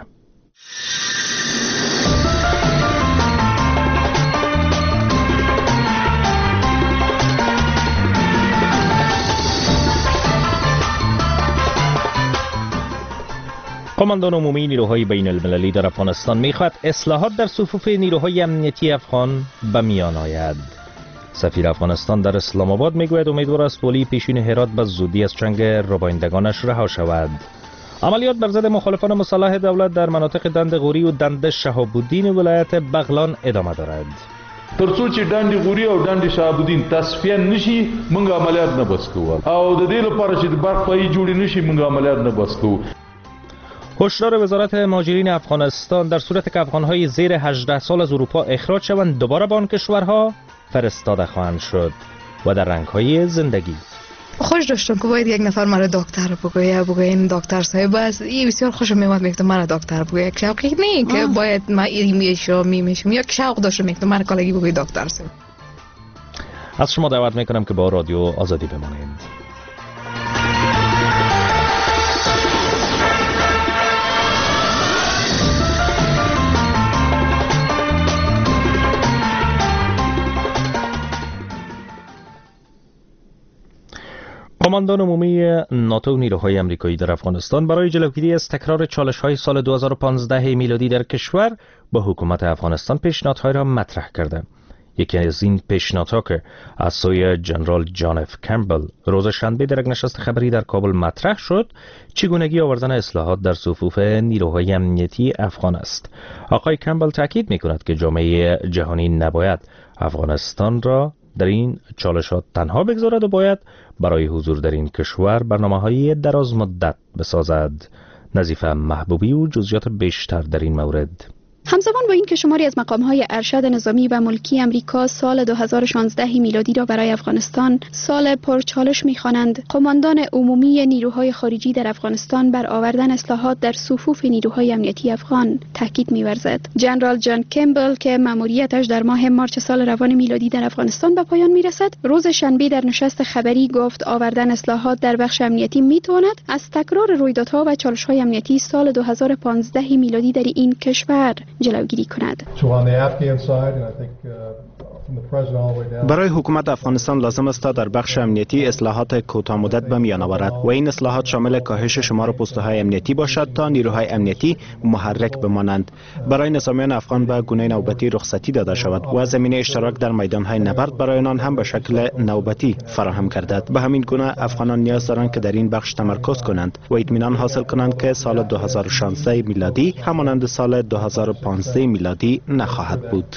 [SPEAKER 2] قماندان عمومی نیروهای بین المللی در افغانستان میخواهد اصلاحات در صفوف نیروهای امنیتی افغان به میان آید. سفیر افغانستان در اسلام آباد میگوید امیدوار است والی پیشین هرات به زودی از چنگ روبایندگانش رها شود. عملیات بر ضد مخالفان مسلح دولت در مناطق دند غوری و دند شهاب الدین ولایت بغلان ادامه دارد.
[SPEAKER 8] ترڅو چې دند غوري او دند شهاب الدین تصفیه نشي موږ عملیات نه بس کوو او د دې لپاره چې د برق پای جوړ نشي موږ عملیات نه بس کوو.
[SPEAKER 2] هشدار وزارت مهاجرین افغانستان در صورت که افغانهای زیر هجده سال از اروپا اخراج شوند دوباره به آن کشورها فرستاده خواهند شد. و در رنگ‌های زندگی
[SPEAKER 9] خوش داشتم که باید یک نفر مرا دکتر بگویه بگویه این دکتر صاحب است. این بسیار خوشم میاد میگم مرا دکتر بگویه. یک شوقی نه که باید ما این میشم میشم یک شوق داشتم میگم مرا کالگی بگویه دکتر صاحب.
[SPEAKER 2] از شما دعوت میکنم که با رادیو آزادی بمانید. قماندان عمومی ناتو نیروهای آمریکایی در افغانستان برای جلوگیری از تکرار چالش‌های سال دو هزار و پانزده میلادی در کشور با حکومت افغانستان پیشنهادهای را مطرح کرده. یکی از این پیشنهادها که از سوی جنرال جان اف کمبل روز شنبه در یک نشست خبری در کابل مطرح شد، چگونگی آوردن اصلاحات در صفوف نیروهای امنیتی افغان است. آقای کمبل تاکید می‌کند که جامعه جهانی نباید افغانستان را در این چالشات تنها بگذارد و باید برای حضور در این کشور برنامه‌های دراز مدت بسازد. نظیفه محبوبی و جزئیات بیشتر در این مورد.
[SPEAKER 10] همزمان با این که شماری از مقام‌های ارشد نظامی و ملکی امریکا سال دو هزار و شانزده میلادی را برای افغانستان سال پرچالش می‌خوانند، قماندان عمومی نیروهای خارجی در افغانستان بر آوردن اصلاحات در صفوف نیروهای امنیتی افغان تاکید می‌ورزد. جنرال جان کمبل که مأموریتش در ماه مارچ سال روان میلادی در افغانستان به پایان می‌رسد، روز شنبه در نشست خبری گفت آوردن اصلاحات در بخش امنیتی می‌تواند از تکرار رویدادها و چالش‌های امنیتی سال دو هزار و پانزده میلادی در این کشور جلوگیری کند.
[SPEAKER 11] برای حکومت افغانستان لازم است تا در بخش امنیتی اصلاحات کوتاه مدت به میان آورد و این اصلاحات شامل کاهش شمار پست‌های امنیتی باشد تا نیروهای امنیتی محرک بمانند. برای نظامیان افغان به گونه نوبتی رخصتی داده شود و زمینه اشتراک در میدان‌های نبرد برای آنان هم به شکل نوبتی فراهم گردد. به همین گونه افغانان نیاز دارند که در این بخش تمرکز کنند و اطمینان حاصل کنند که سال دو هزار و شانزده میلادی همانند سال دو هزار و پانزده میلادی نخواهد بود.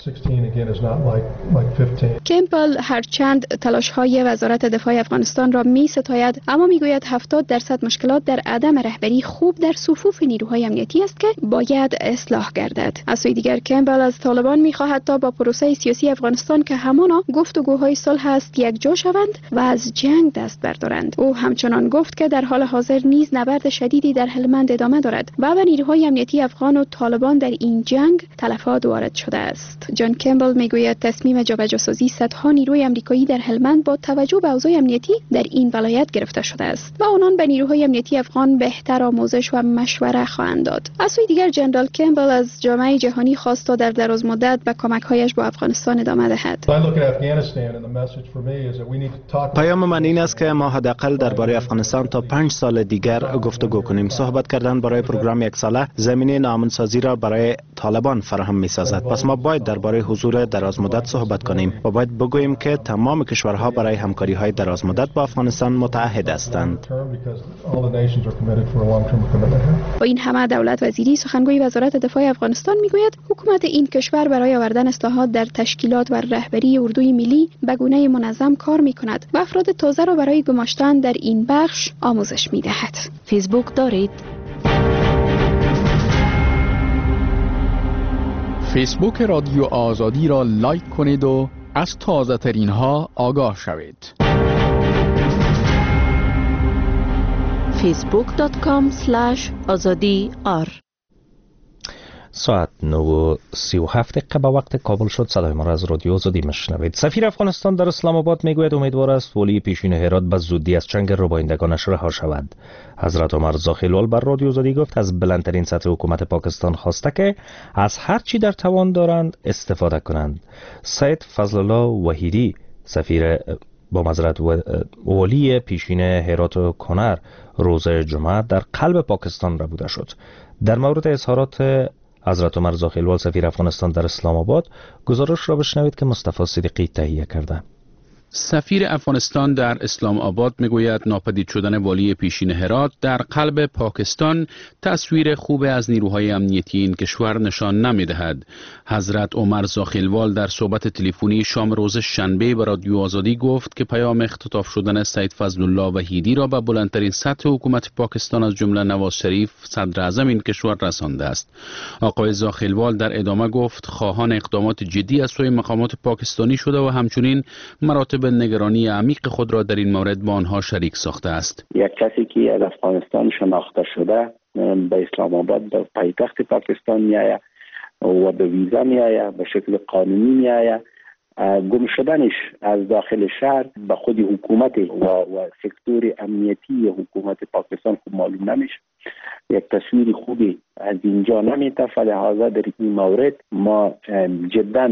[SPEAKER 10] کمپل هرچند تلاش‌های وزارت دفاع افغانستان را می‌ستاید، اما می‌گوید هفتاد درصد مشکلات در عدم رهبری خوب در صفوف نیروهای امنیتی است که باید اصلاح گردد. از سوی دیگر کمپل از طالبان می‌خواهد تا با پروسه سیاسی افغانستان که همانا گفتگوهای صلح است یک جا شوند و از جنگ دست بردارند. او همچنان گفت که در حال حاضر نیز نبرد شدیدی در هلمند ادامه دارد و به نیروهای امنیتی افغان و طالبان در این جنگ تلفات وارد شده است. جان کمپل می‌گوید تصمیم جابجاسازی صدها نیروی آمریکایی در هلمند با توجه به اوضاع امنیتی در این ولایت گرفته شده است و آنان به نیروهای امنیتی افغان بهتر آموزش و مشوره خواهند داد. از سوی دیگر جنرال کمپل از جامعه جهانی خواست تا در دراز مدت به کمک‌هایش با افغانستان ادامه دهد.
[SPEAKER 11] پیام من این است که ما حداقل درباره افغانستان تا پنج سال دیگر گفتگو کنیم. صحبت کردن برای پروگرام یک ساله زمینه ناامن‌سازی را برای طالبان فراهم می‌سازد. پس ما باید درباره حضور دراز مدت صحبت کنیم و باید بگوییم که تمام کشورها برای همکاری‌های دراز مدت با افغانستان متعهد هستند.
[SPEAKER 10] با این همه دولت وزیری سخنگوی وزارت دفاع افغانستان میگوید حکومت این کشور برای آوردن اصلاحات در تشکیلات و رهبری اردوی ملی به گونه منظم کار می‌کند و افراد تازه را برای گماشتن در این بخش آموزش می‌دهد.
[SPEAKER 7] فیسبوک دارید؟
[SPEAKER 12] فیسبوک رادیو آزادی را لایک کنید و از تازه ترین ها آگاه شوید.
[SPEAKER 7] فیسبوک دات کام اسلش آزادی آر.
[SPEAKER 2] ساعت نه و سی و هفت دقیقه به وقت کابل شد. صدای ما را از رادیو آزادی میشنوید. سفیر افغانستان در اسلام آباد میگوید امیدوار است ولی پیشین هرات به زودی از چنگ ربایندگانش رها شود. حضرت عمر زاخیلوال بر رادیو آزادی گفت از بلندترین سطح حکومت پاکستان خواسته که از هر چی در توان دارند استفاده کنند. سید فضل الله وحیدی سفیر با معذرت ولی پیشین هرات و کنر روز جمعه در قلب پاکستان را بوده شد. در مورد اظهارات حضرت عمر زاخیلوال سفیر افغانستان در اسلام آباد گزارش را بشنوید که مصطفی صدیقی تهیه کرده.
[SPEAKER 12] سفیر افغانستان در اسلام آباد میگوید ناپدید شدن والی پیشین هرات در قلب پاکستان تصویر خوب از نیروهای امنیتی این کشور نشان نمیدهد. حضرت عمر زاخیلوال در صحبت تلفنی شام روز شنبه به رادیو آزادی گفت که پیام اختطاف شدن سید فضل الله وحیدی را به بلندترین سطح حکومت پاکستان از جمله نواز شریف صدر اعظم این کشور رسانده است. آقای زاخیلوال در ادامه گفت خواهان اقدامات جدی از سوی مقامات پاکستانی شده و همچنین مراتب به نگرانی عمیق خود را در این مورد با آنها شریک ساخته است.
[SPEAKER 13] یک کسی که از افغانستان شناخته شده به اسلام آباد به پایتخت پاکستان میآید و به ویزا میآید، به شکل قانونی میآید. گم شدنش از داخل شهر به خود حکومت و, و سکتور امنیتی حکومت پاکستان خوب معلوم نمیشه. یک تصویر خوبی از اینجا نمیده. فلحاظا در این مورد ما جدا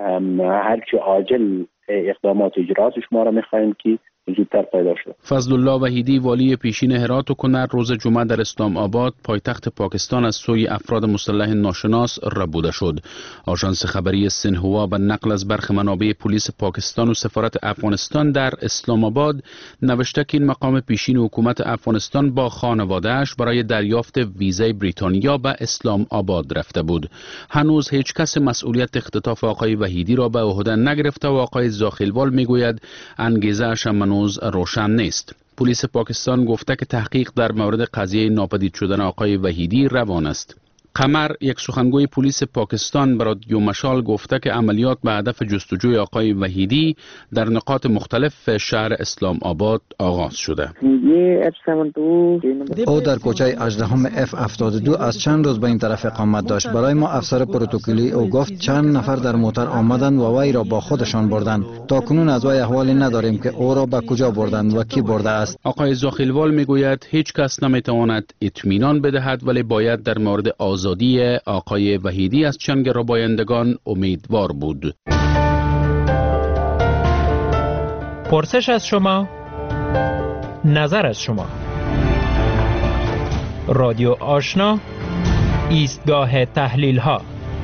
[SPEAKER 13] هرچی عاجل اقدامات اجراتش ما را میخواهیم که زودتر پیدا شد.
[SPEAKER 12] فضل الله وحیدی والی پیشین هرات و کنر روز جمعه در اسلام آباد پایتخت پاکستان از سوی افراد مسلح ناشناس ربوده شد. آژانس خبری سنهوا به نقل از برخی منابع پلیس پاکستان و سفارت افغانستان در اسلام آباد نوشته که این مقام پیشین حکومت افغانستان با خانواده‌اش برای دریافت ویزای بریتانیا به اسلام آباد رفته بود. هنوز هیچ کس مسئولیت اختطاف آقای وحیدی را به عهده نگرفته و آقای زاخیلوال میگوید انگیزه‌اش هنوز روشن نیست. پلیس پاکستان گفته که تحقیق در مورد قضیه ناپدید شدن آقای وحیدی روان است. قمر یک سخنگوی پلیس پاکستان به رادیو مشال گفته که عملیات به هدف جستجوی آقای وحیدی در نقاط مختلف شهر اسلام آباد آغاز شده.
[SPEAKER 14] او در کوچه هجدهم اف هفتاد و دو از چند روز به این طرف اقامت داشت. برای ما افسر پروتکلی او گفت چند نفر در موتر آمدند و وی را با خودشان بردند. تا کنون از وی احوالی نداریم که او را به کجا بردند و کی برده است.
[SPEAKER 12] آقای زاخیلوال میگوید هیچ کس نمیتواند اطمینان بدهد ولی باید در مورد آزادی آقای وحیدی از چنگ ربایندگان امیدوار بود.
[SPEAKER 15] پرسش از شما، نظر از شما. رادیو آشنا، ایستگاه تحلیل ها.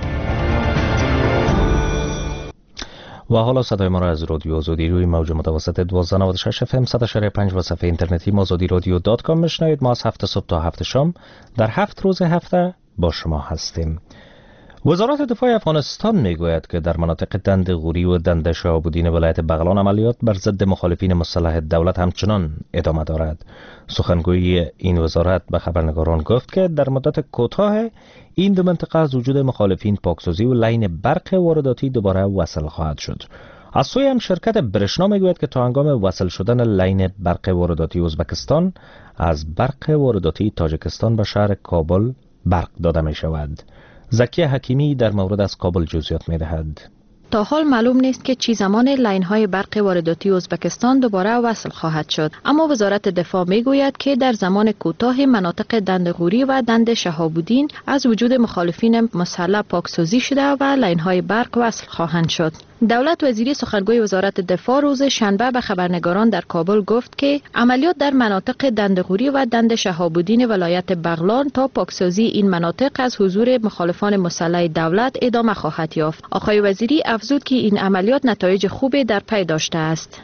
[SPEAKER 2] و حالا صدای ما را از رادیو آزادی روی موج متوسط دوازده و نود و شش اف ام صد و شش پنج و صفحه اینترنتی آزادی رادیو دات کام میشنوید. ما از هفت صبح تا هفت شام در هفت روز هفته با شما هستیم. وزارت دفاع افغانستان میگوید که در مناطق دند غوری و دند شهاب‌الدین ولایت بغلان عملیات بر ضد مخالفین مسلح دولت همچنان ادامه دارد. سخنگوی این وزارت به خبرنگاران گفت که در مدت کوتاه این دو منطقه از وجود مخالفین پاکسازی و لین برق وارداتی دوباره وصل خواهد شد. از سوی هم شرکت برشنا میگوید که تا هنگام وصل شدن لین برق وارداتی ازبکستان از برق وارداتی تاجیکستان به شهر کابل برق داده می شود. زکی حکیمی در مورد از کابل جزئیات می دهد.
[SPEAKER 16] تا حال معلوم نیست که چی زمان لاین‌های برق وارداتی ازبکستان دوباره وصل خواهد شد، اما وزارت دفاع میگوید که در زمان کوتاه مناطق دند غوری و دند شهاب‌الدین از وجود مخالفین مسلح پاکسازی شده و لاین‌های برق وصل خواهند شد. دولت وزیری سخنگوی وزارت دفاع روز شنبه به خبرنگاران در کابل گفت که عملیات در مناطق دند غوری و دند شهاب‌الدین ولایت بغلان تا پاکسازی این مناطق از حضور مخالفان مسلح دولت ادامه خواهد یافت. آقای وزیری افزود که این عملیات نتایج خوبی در پی داشته است.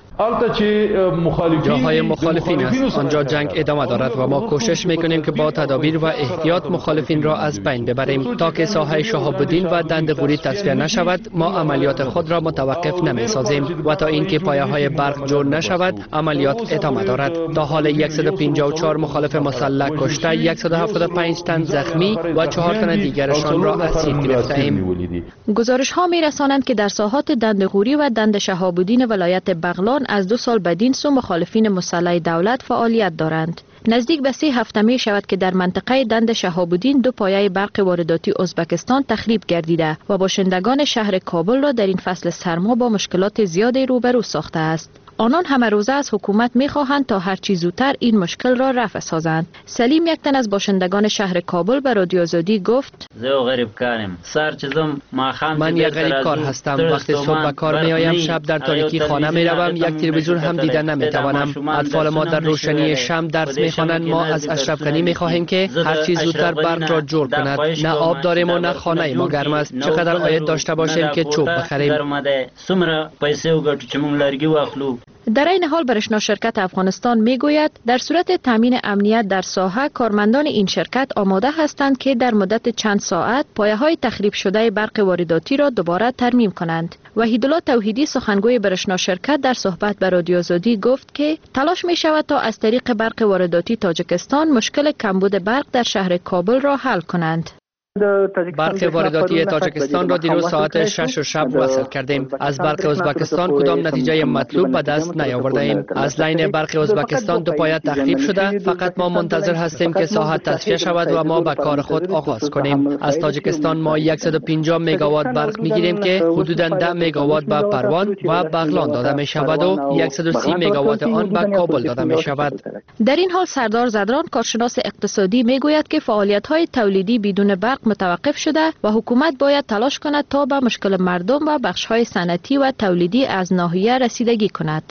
[SPEAKER 17] جاهای مخالفین است، آنجا جنگ ادامه دارد و ما کوشش میکنیم که با تدابیر و احتیاط مخالفین را از بین ببریم تا که ساحه شهاب‌الدین و دند غوری تصفیه نشود. ما عملیات خود را متوقف نمیسازیم و تا اینکه پایه های برق جور نشود عملیات ادامه دارد. تا حال صد و پنجاه و چهار مخالف مسلح کشته، صد و هفتاد و پنج تن زخمی و چهار تن دیگرشان را اسیر گرفته ایم.
[SPEAKER 16] گزارش ها میرسانند که در ساحات دند غوری و دند شهاب‌الدین ولایت بغلان از دو سال بدین سو مخالفین مسلح دولت فعالیت دارند. نزدیک به سه هفته می شود که در منطقه دند شهاب‌الدین دو پایه برق وارداتی ازبکستان تخریب گردیده و باشندگان شهر کابل را در این فصل سرما با مشکلات زیادی روبرو ساخته است. آنان همه روزه از حکومت می‌خواهند تا هر چه زودتر این مشکل را رفع سازند. سلیم، یک تن از باشندگان شهر کابل، به رادیو آزادی گفت:
[SPEAKER 17] من یک غریب کار هستم. وقتی صبح به کار می‌آیم، شب در تاریکی خانه می‌روم، یک تلویزیون هم دیدن نمی‌توانم. اطفال ما در روشنی شمع درس می‌خوانند. ما از اشرف غنی می‌خواهیم که هر چه زودتر برق را جور کند. نه آب داریم و نه خانه ما گرم است. چقدر عاید داشته باشیم که چوب بخریم.
[SPEAKER 16] در این حال برشنا شرکت افغانستان میگوید در صورت تامین امنیت در ساحه، کارمندان این شرکت آماده هستند که در مدت چند ساعت پایه‌های تخریب شده برق وارداتی را دوباره ترمیم کنند. وحیدالله توحیدی، سخنگوی برشنا شرکت، در صحبت با رادیو آزادی گفت که تلاش می شود تا از طریق برق وارداتی تاجیکستان مشکل کمبود برق در شهر کابل را حل کنند.
[SPEAKER 17] برق وارداتی تاجیکستان را دیروز ساعت شش شب وصل کردیم. از برق ازبکستان کدام نتیجه مطلوب به دست نیاورده ایم. از لین برق ازبکستان دو پایه تخریب شده. فقط ما منتظر هستیم که ساحه تصفیه شود و ما به کار خود آغاز کنیم. از تاجیکستان ما صد و پنجاه مگاوات برق میگیریم که حدوداً ده مگاوات به پروان و بغلان داده می شود و صد و سی مگاوات آن به کابل داده می شود.
[SPEAKER 16] در این حال سردار زدران، کارشناس اقتصادی، میگوید که فعالیت‌های تولیدی بدون برق متوقف شده و حکومت باید تلاش کند تا به مشکل مردم و بخش‌های صنعتی و تولیدی از ناحیه رسیدگی کند.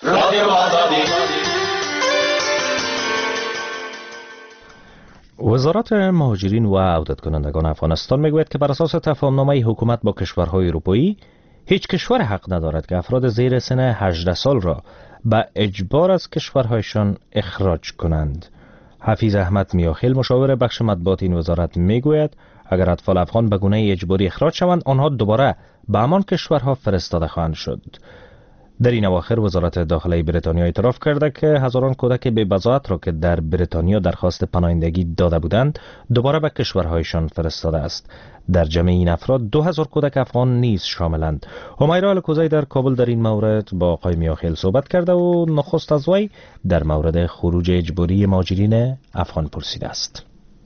[SPEAKER 2] وزارت مهاجرین و عودت کنندگان افغانستان میگوید که بر اساس تفاهم‌نامه حکومت با کشورهای اروپایی، هیچ کشور حق ندارد که افراد زیر سن هجده سال را به اجبار از کشورهایشان اخراج کنند. حفیظ احمد میاخیل، مشاور بخش مطبوعات این وزارت، میگوید اگر اطفال افغان به گونه اجباری اخراج شوند، آنها دوباره به همان کشورها فرستاده خواهند شد. در این اواخر وزارت داخلی بریتانیا اعتراف کرده که هزاران کودک بی بضاعت را که در بریتانیا درخواست پناهندگی داده بودند دوباره به کشورهایشان فرستاده است. در جمع این افراد دو هزار کودک افغان نیز شاملند. همیرا الکوزی در کابل در این مورد با آقای میاخیل صحبت کرده و نخست از وی در مورد خروج اجباری مهاجرین افغان پرسیده است.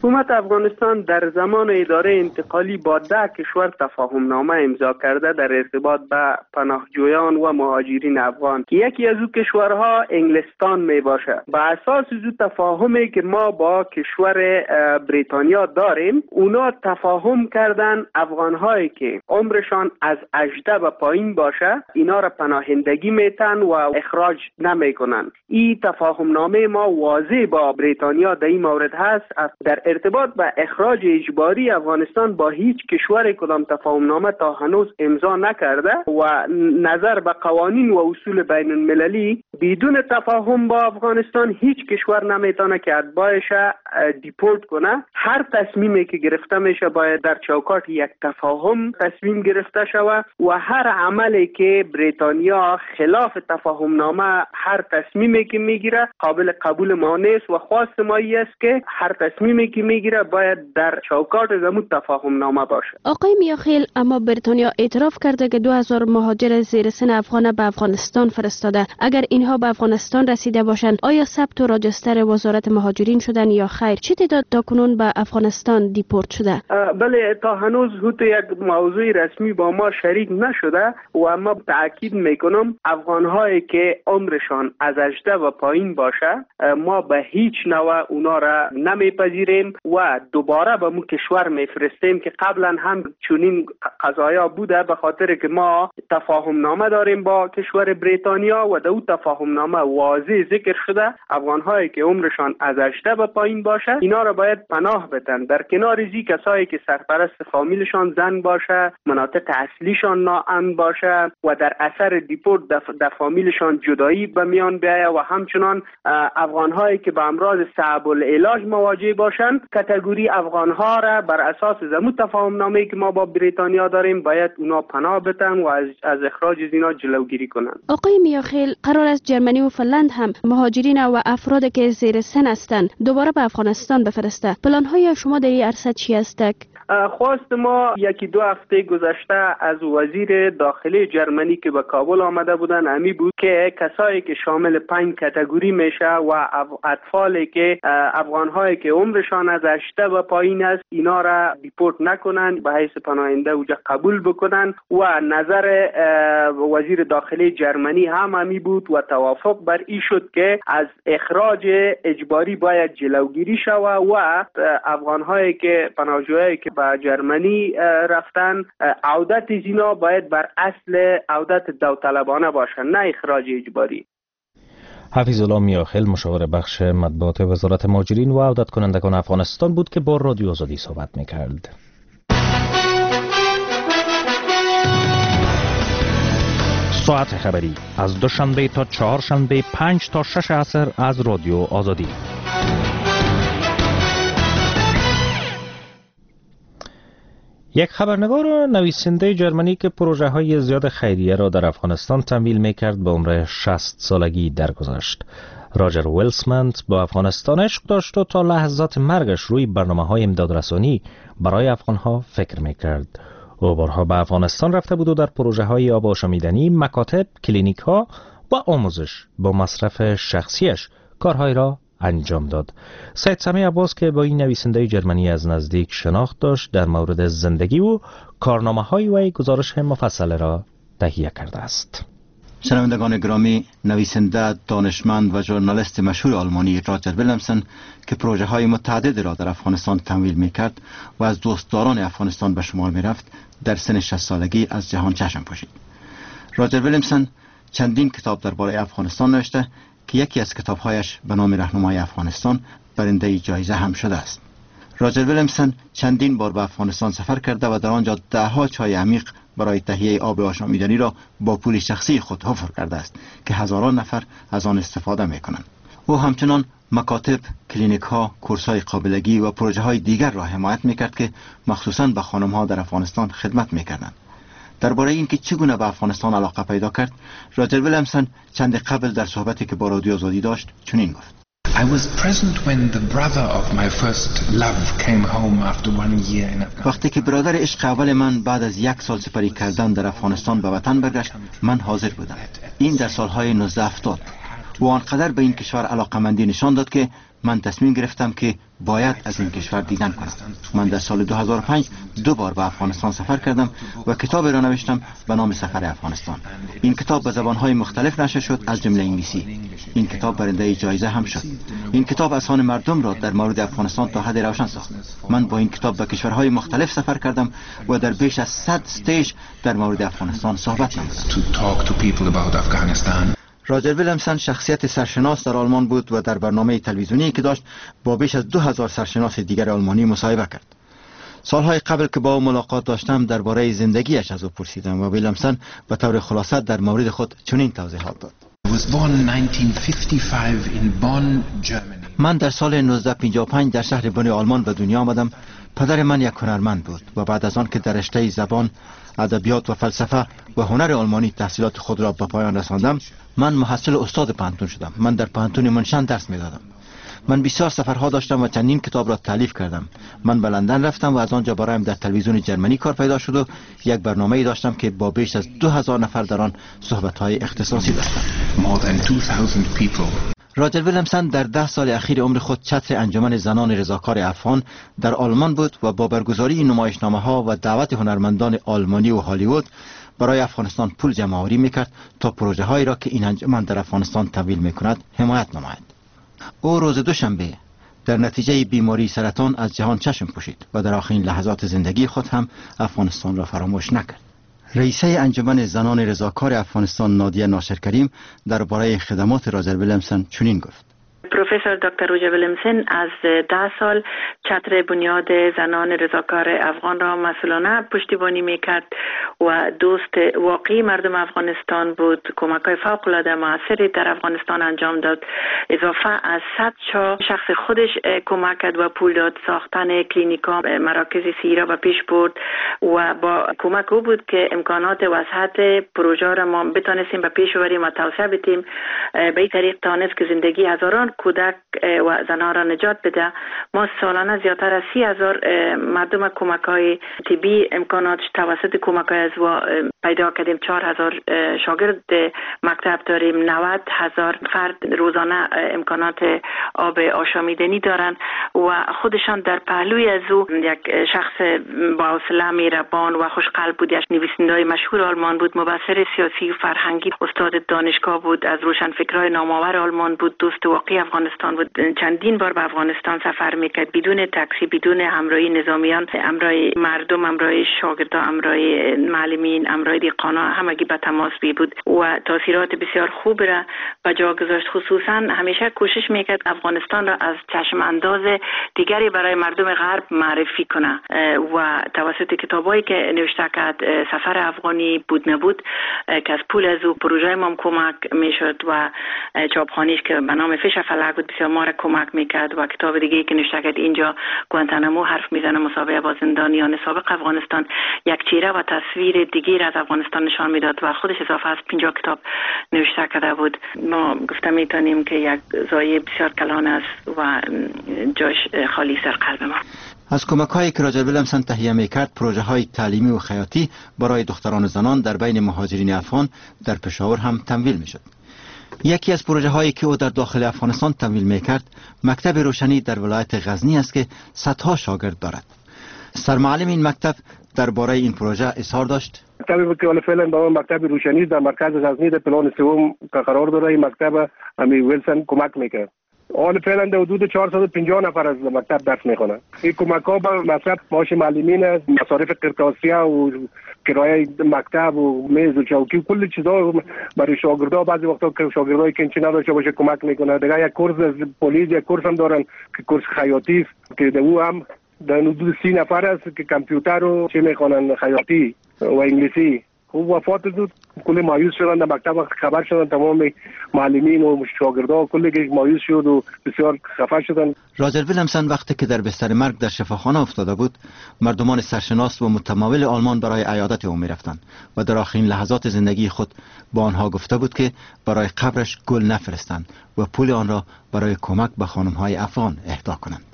[SPEAKER 18] حکومت افغانستان در زمان اداره انتقالی با ده کشور تفاهم نامه امضا کرده در ارتباط به پناهجویان و مهاجرین افغان که یکی از او کشورها انگلستان می باشه. به اساس از تفاهمی که ما با کشور بریتانیا داریم، اونا تفاهم کردن افغانهایی که عمرشان از هجده به پایین باشه اینا را پناهندگی میتن و اخراج نمیکنن. این تفاهم نامه ما واضح با بریتانیا در این مورد هست. در ارتباط به اخراج اجباری افغانستان با هیچ کشور کدام تفاهم نامه تا هنوز امضا نکرده و نظر به قوانین و اصول بین المللی بدون تفاهم با افغانستان هیچ کشور نمیتونه که اتباعش دیپورت کنه. هر تصمیمی که گرفته میشه باید در چوکات یک تفاهم تصمیم گرفته شود و هر عملی که بریتانیا خلاف تفاهم نامه هر تصمیمی که میگیره قابل قبول ما نیست و خواست ما است که هر تصمیمی که میگیره باید در چوکات زمون تفاهم نامه باشه.
[SPEAKER 19] آقای میاخیل، اما بریتانیا اعتراف کرده که دو هزار مهاجر زیر سن افغان به افغانستان فرستاده. اگر اینها به افغانستان رسیده باشند آیا ثبت و راجستر وزارت مهاجرین شدن یا خیر؟ چه تعداد تاکنون به افغانستان دیپورت شده؟
[SPEAKER 18] بله، تا هنوز هوت یک موضوع رسمی با ما شریک نشده و ما تاکید میکنم افغانهایی که عمرشان از هجده و پایین باشه ما به هیچ نوع اونا را نمیپذیریم و دوباره به مو کشور میفرستیم که قبلا هم چنین قضایا بوده، به خاطر که ما تفاهم نامه داریم با کشور بریتانیا و در اون تفاهم نامه واضح ذکر شده افغانهایی که عمرشان از هجده به پایین باشه اینا را باید پناه بدن. در کنار ازی کسایی که سرپرست فامیلشان زن باشه، مناطق اصلیشان ناامن باشه و در اثر دیپورت در فامیلشان جدایی به میان بیاید و همچنان افغانهایی که به امراض صعب العلاج مواجه باشند کاتگوری افغانها را بر اساس زمون تفاهم نامه‌ای که ما با بریتانیا داریم باید اونا پناه بدن و از, از اخراج از اینا جلوگیری کنند.
[SPEAKER 19] آقای میاخیل، قرار است جرمنی و فنلند هم مهاجرین و افراد که زیر سن هستند دوباره به افغانستان بفرسته. پلان‌های شما در این عرصه چی است؟
[SPEAKER 18] خواست ما یکی دو هفته گذشته از وزیر داخلی جرمنی که به کابل آمده بودن امی بود که کسایی که شامل پنج کاتگوری میشه و اطفالی که افغانهایی که عمرشان از هجده و پایین است اینا را دیپورت نکنن، به حیث پناهنده اوجا قبول بکنن و نظر وزیر داخلی جرمنی هم امی بود و توافق بر این شد که از اخراج اجباری باید جلوگیری شود و افغانهایی که پناهجویایی که به جرمنی رفتن عودت اینا باید بر اصل عودت داوطلبانه باشن، نه اخراج اجباری.
[SPEAKER 2] حفیظ الله میاخیل، مشاور بخش مطبوعات وزارت مهاجرین و عودت کنندگان افغانستان بود که با رادیو آزادی صحبت میکرد. ساعت خبری از دوشنبه تا چهارشنبه پنج تا شش عصر از رادیو آزادی. یک خبرنگار و نویسنده جرمنی که پروژه های زیاد خیریه را در افغانستان تمویل میکرد به عمر شصت سالگی درگذشت. راجر ویلسمنت با افغانستان عشق داشت و تا لحظات مرگش روی برنامه های امدادرسانی برای افغانها فکر میکرد. او بارها به افغانستان رفته بود و در پروژه های آب آشامیدنی، مکاتب، کلینیک ها و آموزش با مصرف شخصیش کارهای را انجام داد. سید سمیع عباس که با این نویسنده جرمنی از نزدیک شناخت داشت در مورد زندگی و کارنامه‌های وی گزارش مفصل را تهیه کرده است.
[SPEAKER 20] شنوندگان گرامی، نویسنده، دانشمند و ژورنالیست مشهور آلمانی راجر ویلمسن که پروژه های متعدد را در افغانستان تمویل می کرد و از دوستداران افغانستان به شمار می رفت، در سن شصت سالگی از جهان چشم پوشید. راجر ویلمسن چندین کتاب درباره افغانستان نوشته که یکی از کتابهایش به نام راهنمای افغانستان برنده جایزه هم شده است. راجر ویلمسن چندین بار به افغانستان سفر کرده و در آنجا دهها چای عمیق برای تهیه آب آشامیدنی را با پول شخصی خود حفر کرده است که هزاران نفر از آن استفاده می کنند. او همچنان مکاتب، کلینیک ها، کورس های قابلگی و پروژه های دیگر را حمایت می کرد که مخصوصاً به خانم ها در افغانستان خدمت می کردند. درباره اینکه چگونه به افغانستان علاقه پیدا کرد، راجر ویلمسن چند قبل در صحبتی که با رادیو آزادی داشت چنین گفت:
[SPEAKER 21] I was present when the brother of my first love came home after one year in Afghanistan.
[SPEAKER 20] وقتی که برادر عشق اول من بعد از یک سال سپری کردن در افغانستان به وطن برگشت، من حاضر بودم. این در سالهای نوزده هفتاد. و آنقدر به این کشور علاقمندی نشان داد که من تصمیم گرفتم که باید از این کشور دیدن کنم. من در سال دو هزار و پنج دو بار به افغانستان سفر کردم و کتابی را نوشتم به نام سفر افغانستان. این کتاب به زبانهای مختلف نشر شد از جمله انگلیسی. این کتاب برنده جایزه هم شد. این کتاب اذهان مردم را در مورد افغانستان تا حد روشن ساخت. من با این کتاب به کشورهای مختلف سفر کردم و در بیش از صد استیج در مورد افغانستان صحبت نمودم. راجر ویلمسن شخصیت سرشناس در آلمان بود و در برنامه تلویزیونی که داشت با بیش از دو هزار سرشناس دیگر آلمانی مصاحبه کرد. سالهای قبل که با او ملاقات داشتم درباره زندگیش از او پرسیدم و ویلمسن به طور خلاصه در مورد خود چنین توضیحات داد. من در سال نوزده پنجاه و پنج در شهر بن آلمان به دنیا آمدم. پدر من یک هنرمند بود و بعد از آن که در رشته زبان، ادبیات و فلسفه و هنر آلمانی تحصیلات خود را به پایان رساندم، من محصل استاد پانتون شدم. من در پانتون منشن درس میدادم. من بسیار سفرها داشتم و چندین کتاب را تالیف کردم. من به لندن رفتم و از آنجا برایم در تلویزیون جرمنی کار پیدا شد و یک برنامه‌ای داشتم که با بیش از دو هزار نفر در آن صحبت‌های اختصاصی داشتم. راجر ویلمسن در ده سال اخیر عمر خود چتر انجمن زنان رضاکار افغان در آلمان بود و با برگزاری نمایشنامه‌ها و دعوت هنرمندان آلمانی و هالیوود برای افغانستان پول جمع‌آوری می‌کرد تا پروژه هایی را که این انجمن در افغانستان تمویل می‌کند حمایت نماید. او روز دوشنبه در نتیجه بیماری سرطان از جهان چشم پوشید و در آخرین لحظات زندگی خود هم افغانستان را فراموش نکرد. رئیسه انجمن زنان رضاکار افغانستان نادیه ناصرکریم درباره خدمات راجر ویلمسن چنین گفت:
[SPEAKER 3] پروفسور دکتر روجر ویلمسن از ده سال چتر بنیاد زنان رضاکار افغان را مسئولانه پشتیبانی میکرد و دوست واقعی مردم افغانستان بود. کمک‌های فوق‌العاده موثری در افغانستان انجام داد. اضافه از صد شا شخص خودش کمک کرد و پول داد. ساختن کلینیکا، مراکز صحی را به پیش برد و با کمک او بود که امکانات وسعت پروژه را ما بتانستیم به پیش ببریم و توسعه بدیم. به این طریق توانست که زندگی هزاران کودک و زنان را نجات بده. ما سالانه زیادتر از سی هزار مردم کمک‌های طبی امکانات توسط کمک‌های از و پیدا کردیم. چهار هزار شاگرد مکتب داریم. نود هزار فرد روزانه امکانات آب آشامیدنی دارن و خودشان در پهلوی از او یک شخص با حوصله مهربان و خوشقلب بود. یک نویسنده مشهور آلمان بود، مبصر سیاسی و فرهنگی، استاد دانشگاه بود، از روشنفکرای نامآور آلمان بود، دوست واقعی افغانستان بود. چندین بار به افغانستان سفر میکرد بدون تاکسی، بدون همراهی نظامیان، همراهی مردم، همراهی شاگردان، همراهی معلمین، همراهی دیقانا، همگی به تماس بی بود و تاثیرات بسیار خوب را به جا گذاشت. خصوصا همیشه کوشش میکرد افغانستان را از چشم انداز دیگری برای مردم غرب معرفی کنه و توسط کتابایی که نوشته کرد، سفر افغانی بود نبود که از پول از او پروژه ما کمک میشد و چاپخانه‌اش که به نام فش فلک بود بسیار ما را کمک میکرد و کتاب دیگه که نوشته کرد اینجا گوانتانامو حرف میزنه، مسابقه با زندانیان سابق افغانستان، یک چهره و تصویر دیگه از افغانستان نشان میداد و خودش اضافه از پنجاه کتاب نوشته کرده بود. ما گفته میتونیم که یک زایه بسیار کلان است و جاش خالی سر قلب ما.
[SPEAKER 20] از کمک‌هایی که راجر ویلمسن تهیه می‌کرد، پروژه‌های تعلیمی و خیاطی برای دختران و زنان در بین مهاجرین افغان در پشاور هم تمویل می‌شد. یکی از پروژه‌هایی که او در داخل افغانستان تمویل می‌کرد، مکتب روشنی در ولایت غزنی است که صدها شاگرد دارد. سرمعلم این مکتب درباره این پروژه اظهار داشت:
[SPEAKER 22] مکتبی که فعلا با مکتب روشنی در مرکز غزنی در پلان سوم قرار داره، این مکتب امی ویلسن کمک می‌کرد. حال فعلا در حدود چهارصد و پنجاه نفر از مکتب درس میخونن. این کمک‌ها به مصرف معاش معلمین، مصارف قرطاسیه و کرایه مکتب و میز و چوکی و کل چیزا برای شاگردها، بعضی وقتا که شاگردای کنچی نداشته باشه کمک میکنه. دیگه یک کورس از پلیس، یک کورس هم دارن که کورس خیاطی است که او هم در حدود سی نفر است که کامپیوتر و چه میخوانن، خیاطی و انگلیسی. او وفات داد، کلی مایوس شدن، در مکتب خبر شدن تمام معلمین و شاگردها، کلی مایوس شد و بسیار خفه شدن.
[SPEAKER 20] راجر ویلمسن وقتی که در بستر مرگ در شفاخانه افتاده بود، مردمان سرشناس و متمول آلمان برای عیادت او میرفتند و در آخرین لحظات زندگی خود با آنها گفته بود که برای قبرش گل نفرستند و پول آن را برای کمک به خانم‌های افغان اهدا کنند.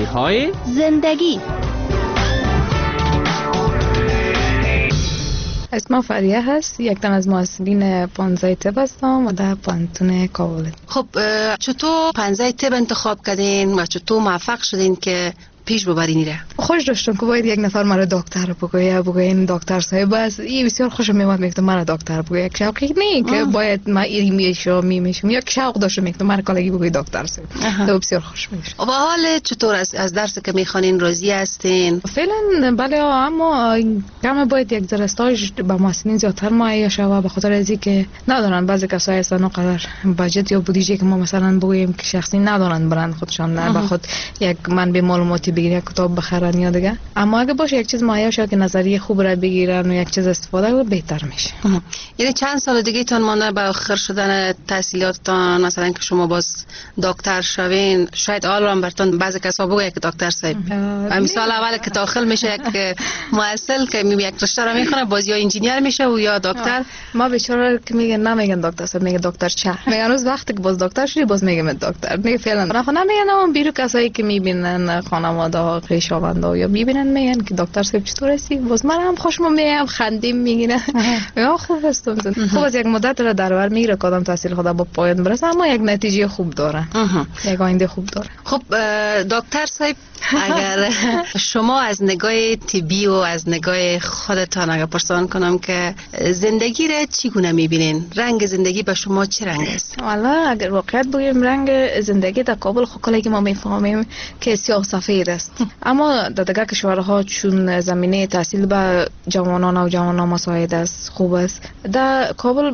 [SPEAKER 19] رنگ‌های زندگی.
[SPEAKER 9] اسمم فریه هست، یک تن از محصلین پانزده طب هستم و در پانتون کابل.
[SPEAKER 4] خب چطور پانزده طب انتخاب کردین و چطور موفق شدین که پیش ببرین ایره؟
[SPEAKER 9] خوش داشتم که باید یک نفر مرا دکتر بگویه، بگوین دکتر صاحب است. این بسیار خوشم میاد میگم مرا دکتر بگویه. یک شوقی نه که باید ما ایری میشم میشم، یک شوق داشتم میگم مرا کالگی بگوی دکتر صاحب. تو بسیار خوش میشه.
[SPEAKER 4] و حال چطور از از درس که میخوانین راضی هستین؟
[SPEAKER 9] فعلا بله، اما کم باید یک ذره استاژ با محسنین زیادتر مایه شوه، به خاطر از اینکه ندارن بعضی کسایی هستن اونقدر بجت یا بودجه که ما مثلا بگوییم که شخصی ندارن برند خودشان، نه به خود یک منبع معلوماتی بگیرن، کتاب بخرن یا دیگه. اما اگه باشه یک چیز مایه شد که نظریه خوب را بگیرن و یک چیز استفاده کنن بهتر میشه.
[SPEAKER 4] یعنی چند سال دیگه تون مانده به آخر شدن تحصیلاتتان، مثلا که شما باز دکتر شوین؟ شاید آلان برتون بعضی کسا بگه که دکتر صاحب مثال اول که داخل میشه یک محصل که می یک رشته را میخونه باز یا انجینیر میشه و یا دکتر.
[SPEAKER 9] ما بیچاره که میگن نمیگن دکتر صاحب، میگه دکتر چه. میگن روز وقتی که باز دکتر شدی باز میگم دکتر. دیگه فعلا نه نمیگن، اون بیرو کسایی که میبینن خانواده ها خویشاوندا یا میبینن میگن که دکتر صاحب چطور هستی؟ باز من هم خوشم میام خندیم میگیرن. یا خوب است. خوب از یک مدت را در بر میگیره کدام تحصیل خدا با پایان برسه، اما یک نتیجه خوب داره، یک آینده خوب داره.
[SPEAKER 4] خب دکتر صاحب، اگر شما از نگاه طبی و از نگاه خودتان اگر پرسان کنم که زندگی را چگونه میبینین؟ رنگ زندگی به شما چه رنگ است؟
[SPEAKER 9] والا اگر واقعیت بگیم رنگ زندگی در کابل خب کلی که ما میفهمیم که سیاه سفید است، اما در دیگر کشورها چون زمینه تحصیل به جوانان و جوانان مساعد است، خوب است. در کابل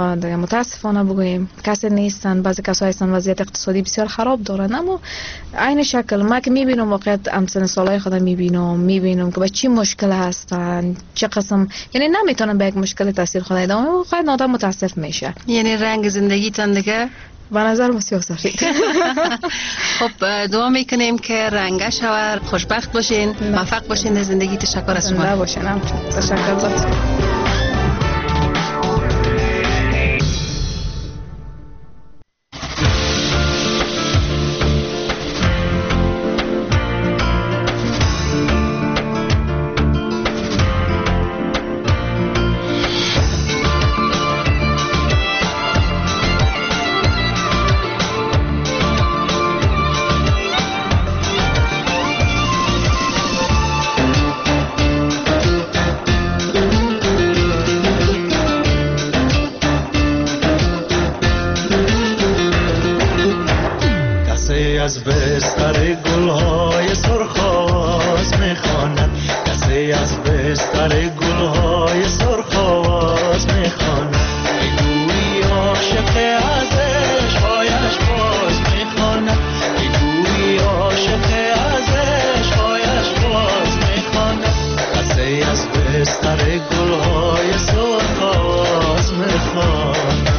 [SPEAKER 9] متاسفانه بگوییم کسی نیستن، بعضی کسایی هستن وضعیت اقتصادی بسیار خراب دارن، اما عین شکل ما که میبینم واقعا همسن سالای خودم میبینم میبینم که با چی مشکل هستن، چه قسم، یعنی نمیتونم به یک مشکل تاثیر خود ادامه، واقعا آدم متاسف میشه.
[SPEAKER 4] یعنی رنگ زندگی تان دیگه
[SPEAKER 9] به نظر سیاه سفید.
[SPEAKER 4] خب دعا میکنیم که رنگه شود، خوشبخت باشین، موفق باشین در زندگی. تشکر از شما.
[SPEAKER 9] باشین. تشکر ذات.
[SPEAKER 6] از بستر گلهای سرخاز میخواند، کسی از بستر گلهای سرخاز میخواند، میگویی عاشق ازش هایش باز میخواند، میگویی عاشق ازش هایش باز میخواند، کسی از بستر گلهای سرخاز میخواند.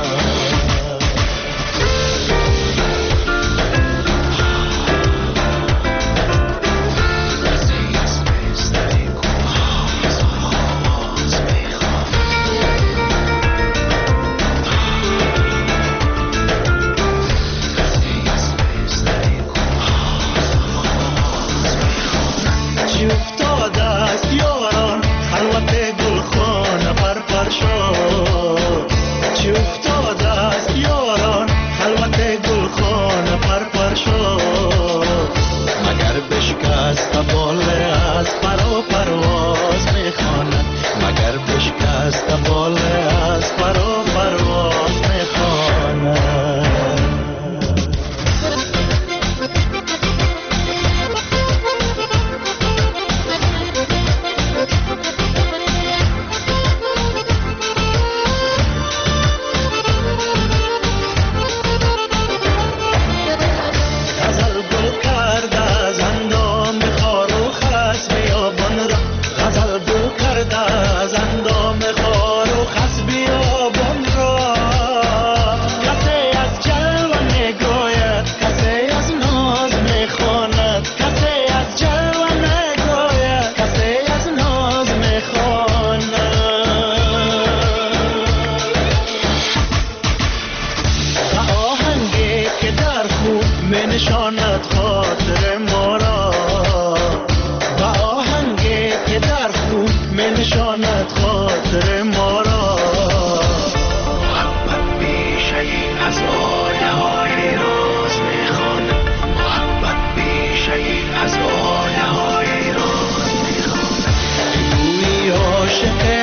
[SPEAKER 6] غزل گل کرده از اندام خار و خس میخواند خاطر ما را. محبت بیشه ای از آیه های راز میخواند، محبت بیشه ای از آیه های راز میخواند. گویی عاشق